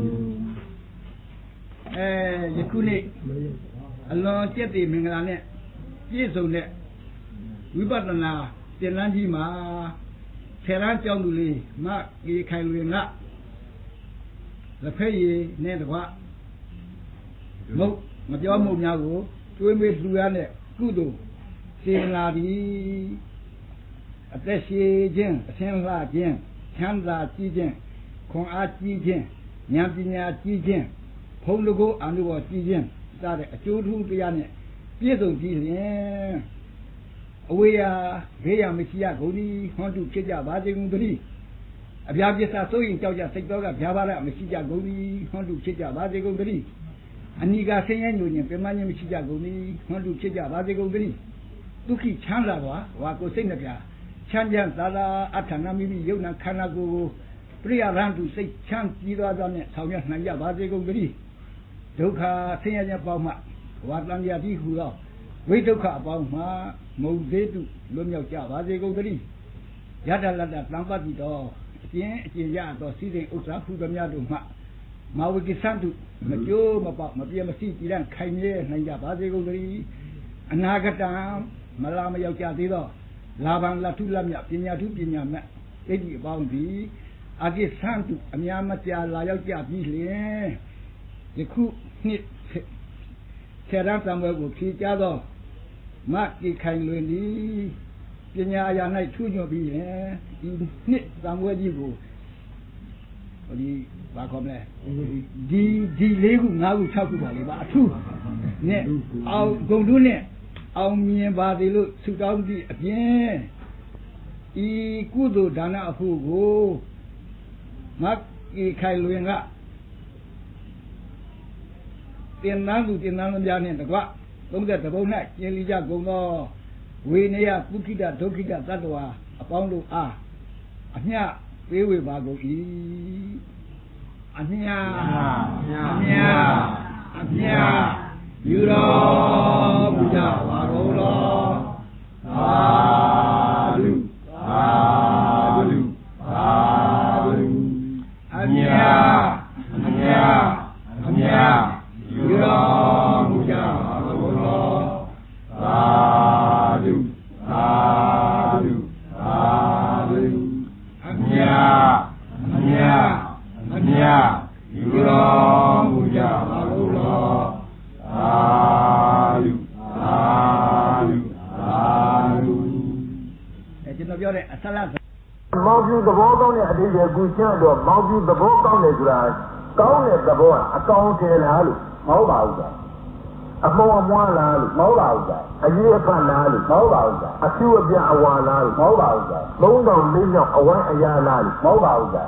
ယခုနေ့အလွန်ကျက်တည်မင်္ဂလာနဲ့ပြည့်စုံတဲ့ဝိပဿနာသင်တန်းကြီးမှာထေရကျောင်းသူလေးမကေခိုင်လွင်ကလက်ဖက်ရည်နဲ့တကွမုတ်မပြောမှုများကိုတွေးမေးလူရတဲ့ကုသိုလ်စေနာသည်အသက်ရှိခြင်းအသင်လှခြင်းချမ်းသာကြီးခြင်းခွန်အားကြီးခြင်းဉာဏ်ပညာကြီးခြင်းဖုံးတကိုးအနုဘောကြီးခြင်းစတဲ့အကျိုးထူးတရားနဲ့ပြည့်စုံကြည်လျင်အဝေးရာဘေးရာမရှိရကုန်သည်ဟောတုဖြစ်ကြပါစေကုန်သတည်းအပြာပစ္စစိုးရင်ကြောက်ကြစိတ်တော်ကဗျာပါရမရှိကြကုန်သည်ဟောတုဖြစ်ကြပါစေကုန်သတည်းအနိကဆင်းရဲညိုညင်ပြမခြင်းမရှိကြကုန်သည်ဟောတုဖြစ်ကြပါစေကုန်သတည်းဒုက္ခိချမ်းသာတော်ဝါကိုစိတ်နှပြချမ်းချမ်းသာသာအထာဏမိမိယုံနာခန္ဓာကိုယ်ကိုပရိယရန်တုစိတ်ချမ်းကြီးသွားသောနဲ့ဆောင်ရွက်နိုင်ကြပါစေကုန်သတည်းဒုက္ခဆင်းရဲခြင်းပေါင်းမှဝါတန်ရာတိဟူသောဝိဒုက္ခအပေါင်းမှမုံသေးတုလွတ်မြောက်ကြပါစေကုန်သတည်းယတ္တလတ္တတံပတ္တိတော်အကျဉ်ရသောစည်းစိမ်ဥစ္စာဟုသမျှတို့မှမာဝကိသံတုမကြိုးမပေါက်မပြည့်မစည်းကြည်လန့်ခိုင်မြဲနိုင်ကြပါစေကုန်သတည်းအနာဂတံမလာမရောက်ကြသေးသောလာဘံလထုလမြပညာထုပညာမဲ့သိတိအပေါင်းသည်အကိသံတုအများမကြာလာရောက်ကြပြီလျင်ယခုနှစ်ဆရာသံဃာကိုဖြေကြသောမကိခိုင်လွင်သည်ပညာအရာ၌ထူးချွန်ပြီးရင်ဒီနှစ်သံဃာကြီးကိုဒီဘာခေါ်မလဲဒီ၄ခု၅ခု၆ခုပါလေပါအထူးနဲ့အောင်ဂုံတုနဲ့အောင်မြင်ပါသည်လို့ဆုတောင်းသည့်အပြင်ဤကုသိုလ်ဒါနအဖို့ကိုမကိခိုင်လွင်ကတင်နန်းသူတင်နန်းများနဲ့တကွ30ပုံ၌ကျင်းလီကြကုန်သောဝေနယပုခိတဒုက္ခိတသတ္တဝါအပေါင်းတို့အားအမျှပေးဝေပါကုန်၏အမျှယူတော်မူကြပါကုန်လောသာဓုသာဓုသာဓုအမျှယူတော်မူကြပါကုန်လောသာဓုသာဓုသာဓုအမျှယူတော်မူကြပါကုန်လောသာဓုမောင်ပြူသဘောကောင်းတဲ့အတိတ်ကကူရှင်းတော့မောင်ပြူသဘောကောင်းတယ်ဆိုတာကောင်းတဲ့သဘောကအကောင်းထဲလားလို့မဟုတ်ပါဘူးကွာအမောအမွားလားလို့မဟုတ်ပါဘူးကွာအရေးအဖတ်လားလို့မဟုတ်ပါဘူးကွာအဖြူအပြအဝါလားလို့မဟုတ်ပါဘူးကွာ3000 4မြောက်အဝိုင်းအရာလားလို့မဟုတ်ပါဘူးကွာ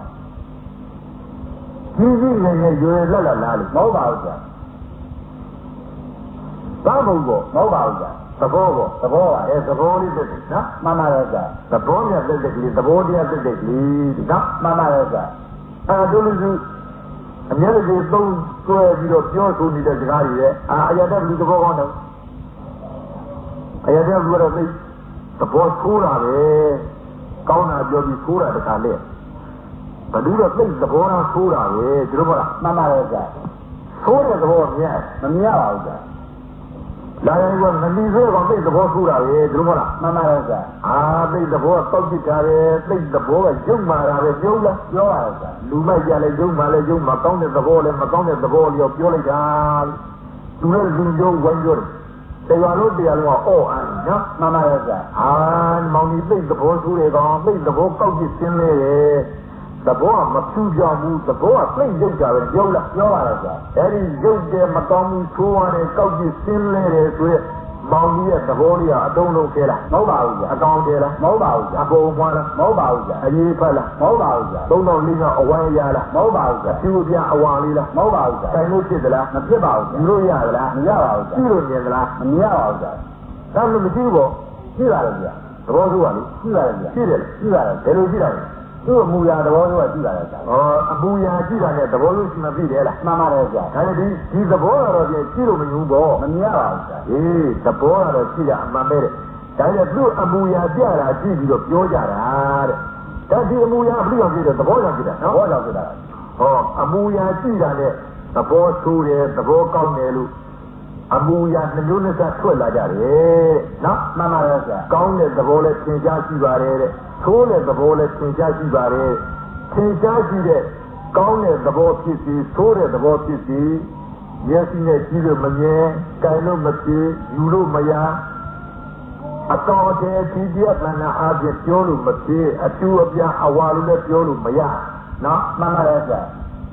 ကြီးကြီးငယ်ငယ်ရွယ်လက်လက်လားလို့မဟုတ်ပါဘူးကွာဘာဘုံကောမဟုတ်ပါဘူးကွာသဘောကောသဘောပါသဘောလေးတက်တယ်နော်မှန်ပါရဲ့ကွာသဘောမြတ်တက်တဲ့ကလေးသဘောတရားတက်တဲ့ကလေးနော်မှန်ပါရဲ့ကွာတို့လူစုအများကြီးသုံးတွဲပြီးတော့ပြောဆိုနေတဲ့စကားတွေရဲ့အရာတဲ့လူသဘောကောင်းတယ်အရာတဲ့လူကတော့သိသဘောဆိုးတာပဲကောင်းတာပြောပြီးဆိုးတာတခါလေဘယ်သူတော့သိသဘောသားဆိုးတာပဲဒီလိုမလားမှန်ပါရဲ့ကွာဆိုးတဲ့သဘောမြတ်မမြင်ရပါဘူးကွာလာရင်ကမလီဆိုကောင်သိသဘောဆိုးတာပဲဒီလိုမလားမှန်ပါရဲ့ကွာသိသဘောတောက်ကြည့်တာပဲသိသဘောကရုပ်မာတာပဲပြောလားပြောပါရဲ့ကွာလူမိုက်ကြလဲရုပ်မာလဲရုပ်မကောင်းတဲ့သဘောလဲမကောင်းတဲ့သဘောလေးပြောလိုက်တာသူလည်းလူကျုံဝိုင်းပြောတယ်တရားလုံးတရားလုံးကအော့အန်နော်မှန်ပါရဲ့ကွာမောင်ကြီးသိသဘောဆိုးတယ်ကောင်သိသဘောကောက်ကြည့်ရှင်းလဲတယ်သဘောကမဖြူပြောင်းဘူးသဘောကသိရုပ်တာပဲပြောလားပြောပါရဲ့ကွာအဲ့ဒီရုပ်တယ်မကောင်းဘူးဆိုးရတယ်ကောက်ကြည့်ရှင်းလဲတယ်ဆိုရက်မောင်ကြီးရဲ့သဘောလေးကအတုံးလုံးခဲလားမဟုတ်ပါဘူးကြာအကောင်တဲလားမဟုတ်ပါဘူးကြာအကုန်ပွားလားမဟုတ်ပါဘူးကြာအရေးဖက်လားမဟုတ်ပါဘူးကြာ3000 4ကအဝိုင်းရလားမဟုတ်ပါဘူးကြာဖြူပြအဝါလေးလားမဟုတ်ပါဘူးကြာတိုင်လို့ဖြစ်သလားမဖြစ်ပါဘူးကြာယူလို့ရသလားမရပါဘူးကြာကြည့်လို့မြင်သလားမမြင်ပါဘူးကြာဒါမှမကြည့်ဘူးကြည့်ပါလေကြာသဘောဆိုးပါလေကြည့်ပါလေကြာကြည့်တယ်ကြည့်ပါလေဘယ်လိုကြည့်တာလဲသူ့အမူအရာသဘောဆိုးကကြည့်ပါလေကြာအမူအရာကြည့်တာနဲ့သဘောလို့ရှိမှသိတယ်လားမှန်ပါတယ်ကြာဒါနဲ့ဒီသဘောကတော့ကြည့်လို့မယူဘောမမြင်ပါဘူးကြာသဘောကတော့ကြည့်တာအမှန်ပဲတဲ့ဒါနဲ့သူ့အမူအရာပြတာကြည့်ပြီးတော့ပြောကြတာတဲ့ဒါဒီအမူအရာအပြည့်အောင်ကြည့်တယ်သဘောကြောင့်ကြည့်တာနော်သဘောကြောင့်ကြည့်တာအမူအရာကြည့်တာနဲ့သဘောဆိုးတယ်သဘောကောင်းတယ်လို့အမူအရာနှမျိုးနှစ်စားထွက်လာကြတယ်နော်မှန်ပါရဲ့ကြာကောင်းတဲ့သဘောလည်းသင်ကြားရှိပါတယ်တဲ့ဆိုးတဲ့သဘောလည်းသင်ကြားရှိပါတယ်သင်ကြားရှိတဲ့ကောင်းတဲ့သဘောဖြစ်စီဆိုးတဲ့သဘောဖြစ်စီမျက်စိနဲ့ကြည့်လို့မမြင်ကြိုင်လို့မဖြစ်ယူလို့မရအတော်တည်းဒီပြဿနာအပြင်ပြောလို့မဖြစ်အတူအပြန်အဝါလို့လည်းပြောလို့မရနော်မှန်ပါရဲ့ကြာ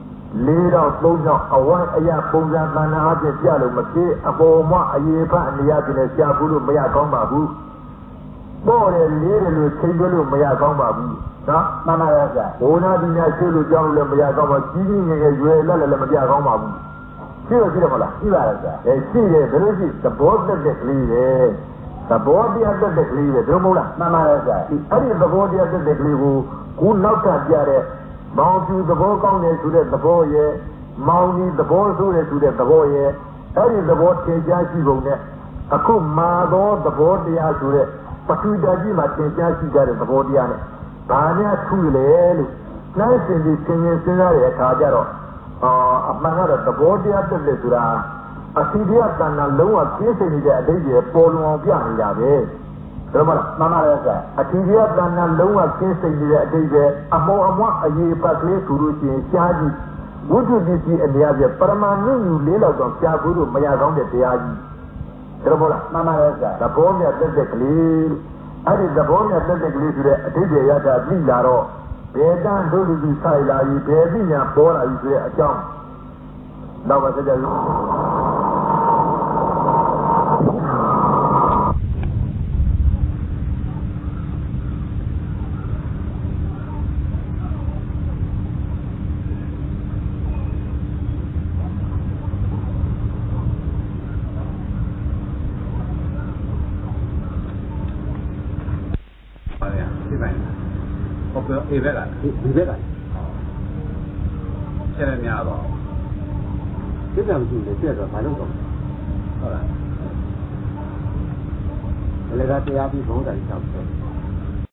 4တော့3တော့အဝိုင်းအရာပုံစံသဏ္ဍာန်အဖြစ်ပြလို့မဖြစ်အပေါ်မှာအရေးဖတ်အနေရပြင်နဲ့ရှာဘူးလို့မရကောင်းပါဘူးပေါ်တယ်လေးတယ်လို့ချိန်ပြလို့မရကောင်းပါဘူးနော်မှန်ပါရဲ့ကြာဘုနာဒီညာရှိလို့ကြောင်းလို့လည်းမရကောင်းပါကြီးကြီးငယ်ငယ်ရွယ်လက်လည်းမပြကောင်းပါဘူးရှိရရှိတယ်မလားရှိပါရဲ့ကြာရှိတယ်ဘယ်လိုရှိသဘောတက်တဲ့ကလေးပဲသဘောတရားတက်တဲ့ကလေးပဲတို့မဟုတ်လားမှန်ပါရဲ့ကြာအဲ့ဒီသဘောတရားတက်တဲ့ကလေးကိုကိုနောက်ထပ်ပြတဲ့မောင်ပြူသဘောကောင်းတယ်ဆိုတဲ့သဘောရဲ့မောင်ကြီးသဘောဆိုးတယ်ဆိုတဲ့သဘောရဲ့အဲ့ဒီသဘောသင်ကြားရှိပုံနဲ့အခုမာသောသဘောတရားဆိုတဲ့ပထဝီဓာတ်ကြီးမှာသင်ကြားရှိကြတဲ့သဘောတရားနဲ့ဘာများထူးလဲလို့နှိုင်းရှင်ပြီးသင်ရင်စဉ်းစားတဲ့အခါကျတော့အမှန်ကတော့သဘောတရားတက်တယ်ဆိုတာအစီတရားတဏ္ဍာလုံးဝကျင်းစင်နေတဲ့အတိတ်တွေပေါ်လွန်အောင်ပြနေတာပဲဒါမှမဟုတ်မှန်ပါရဲ့ကွာအထီးရတဏ္ဍလုံးဝကျင်းစိတ်နေတဲ့အတိတ်ပဲအမောအမွားအရေးပတ်ကလေးဆိုလို့ရှိရင်ရှားကြီးဝိတုပစ္စည်းအနေအချင်းပရမဏုယူလေးလောက်တော့ရှားဖို့လို့မရကောင်းတဲ့တရားကြီးဒါမှမဟုတ်မှန်ပါရဲ့ကွာသဘောမြတ်တက်တဲ့ကလေးအဲ့ဒီသဘောမြတ်တက်တဲ့ကလေးဆိုတဲ့အတိတ်ရတာသိလာတော့ဘယ်တန်းတို့လူကြီးဆိုင်လာကြီးဘယ်သိညာပေါ်လာကြီးဆိုတဲ့အကြောင်းတော့ပါစကြလို့အေးဘက်ကဒီဘက်ကဆယ်များတော့စိတ်ကံကြည့်လေပြက်တော့ဘာလို့တော့ဟုတ်လားဘယ်ကတရားပြီးဘုံတိုင်ချောက်တယ်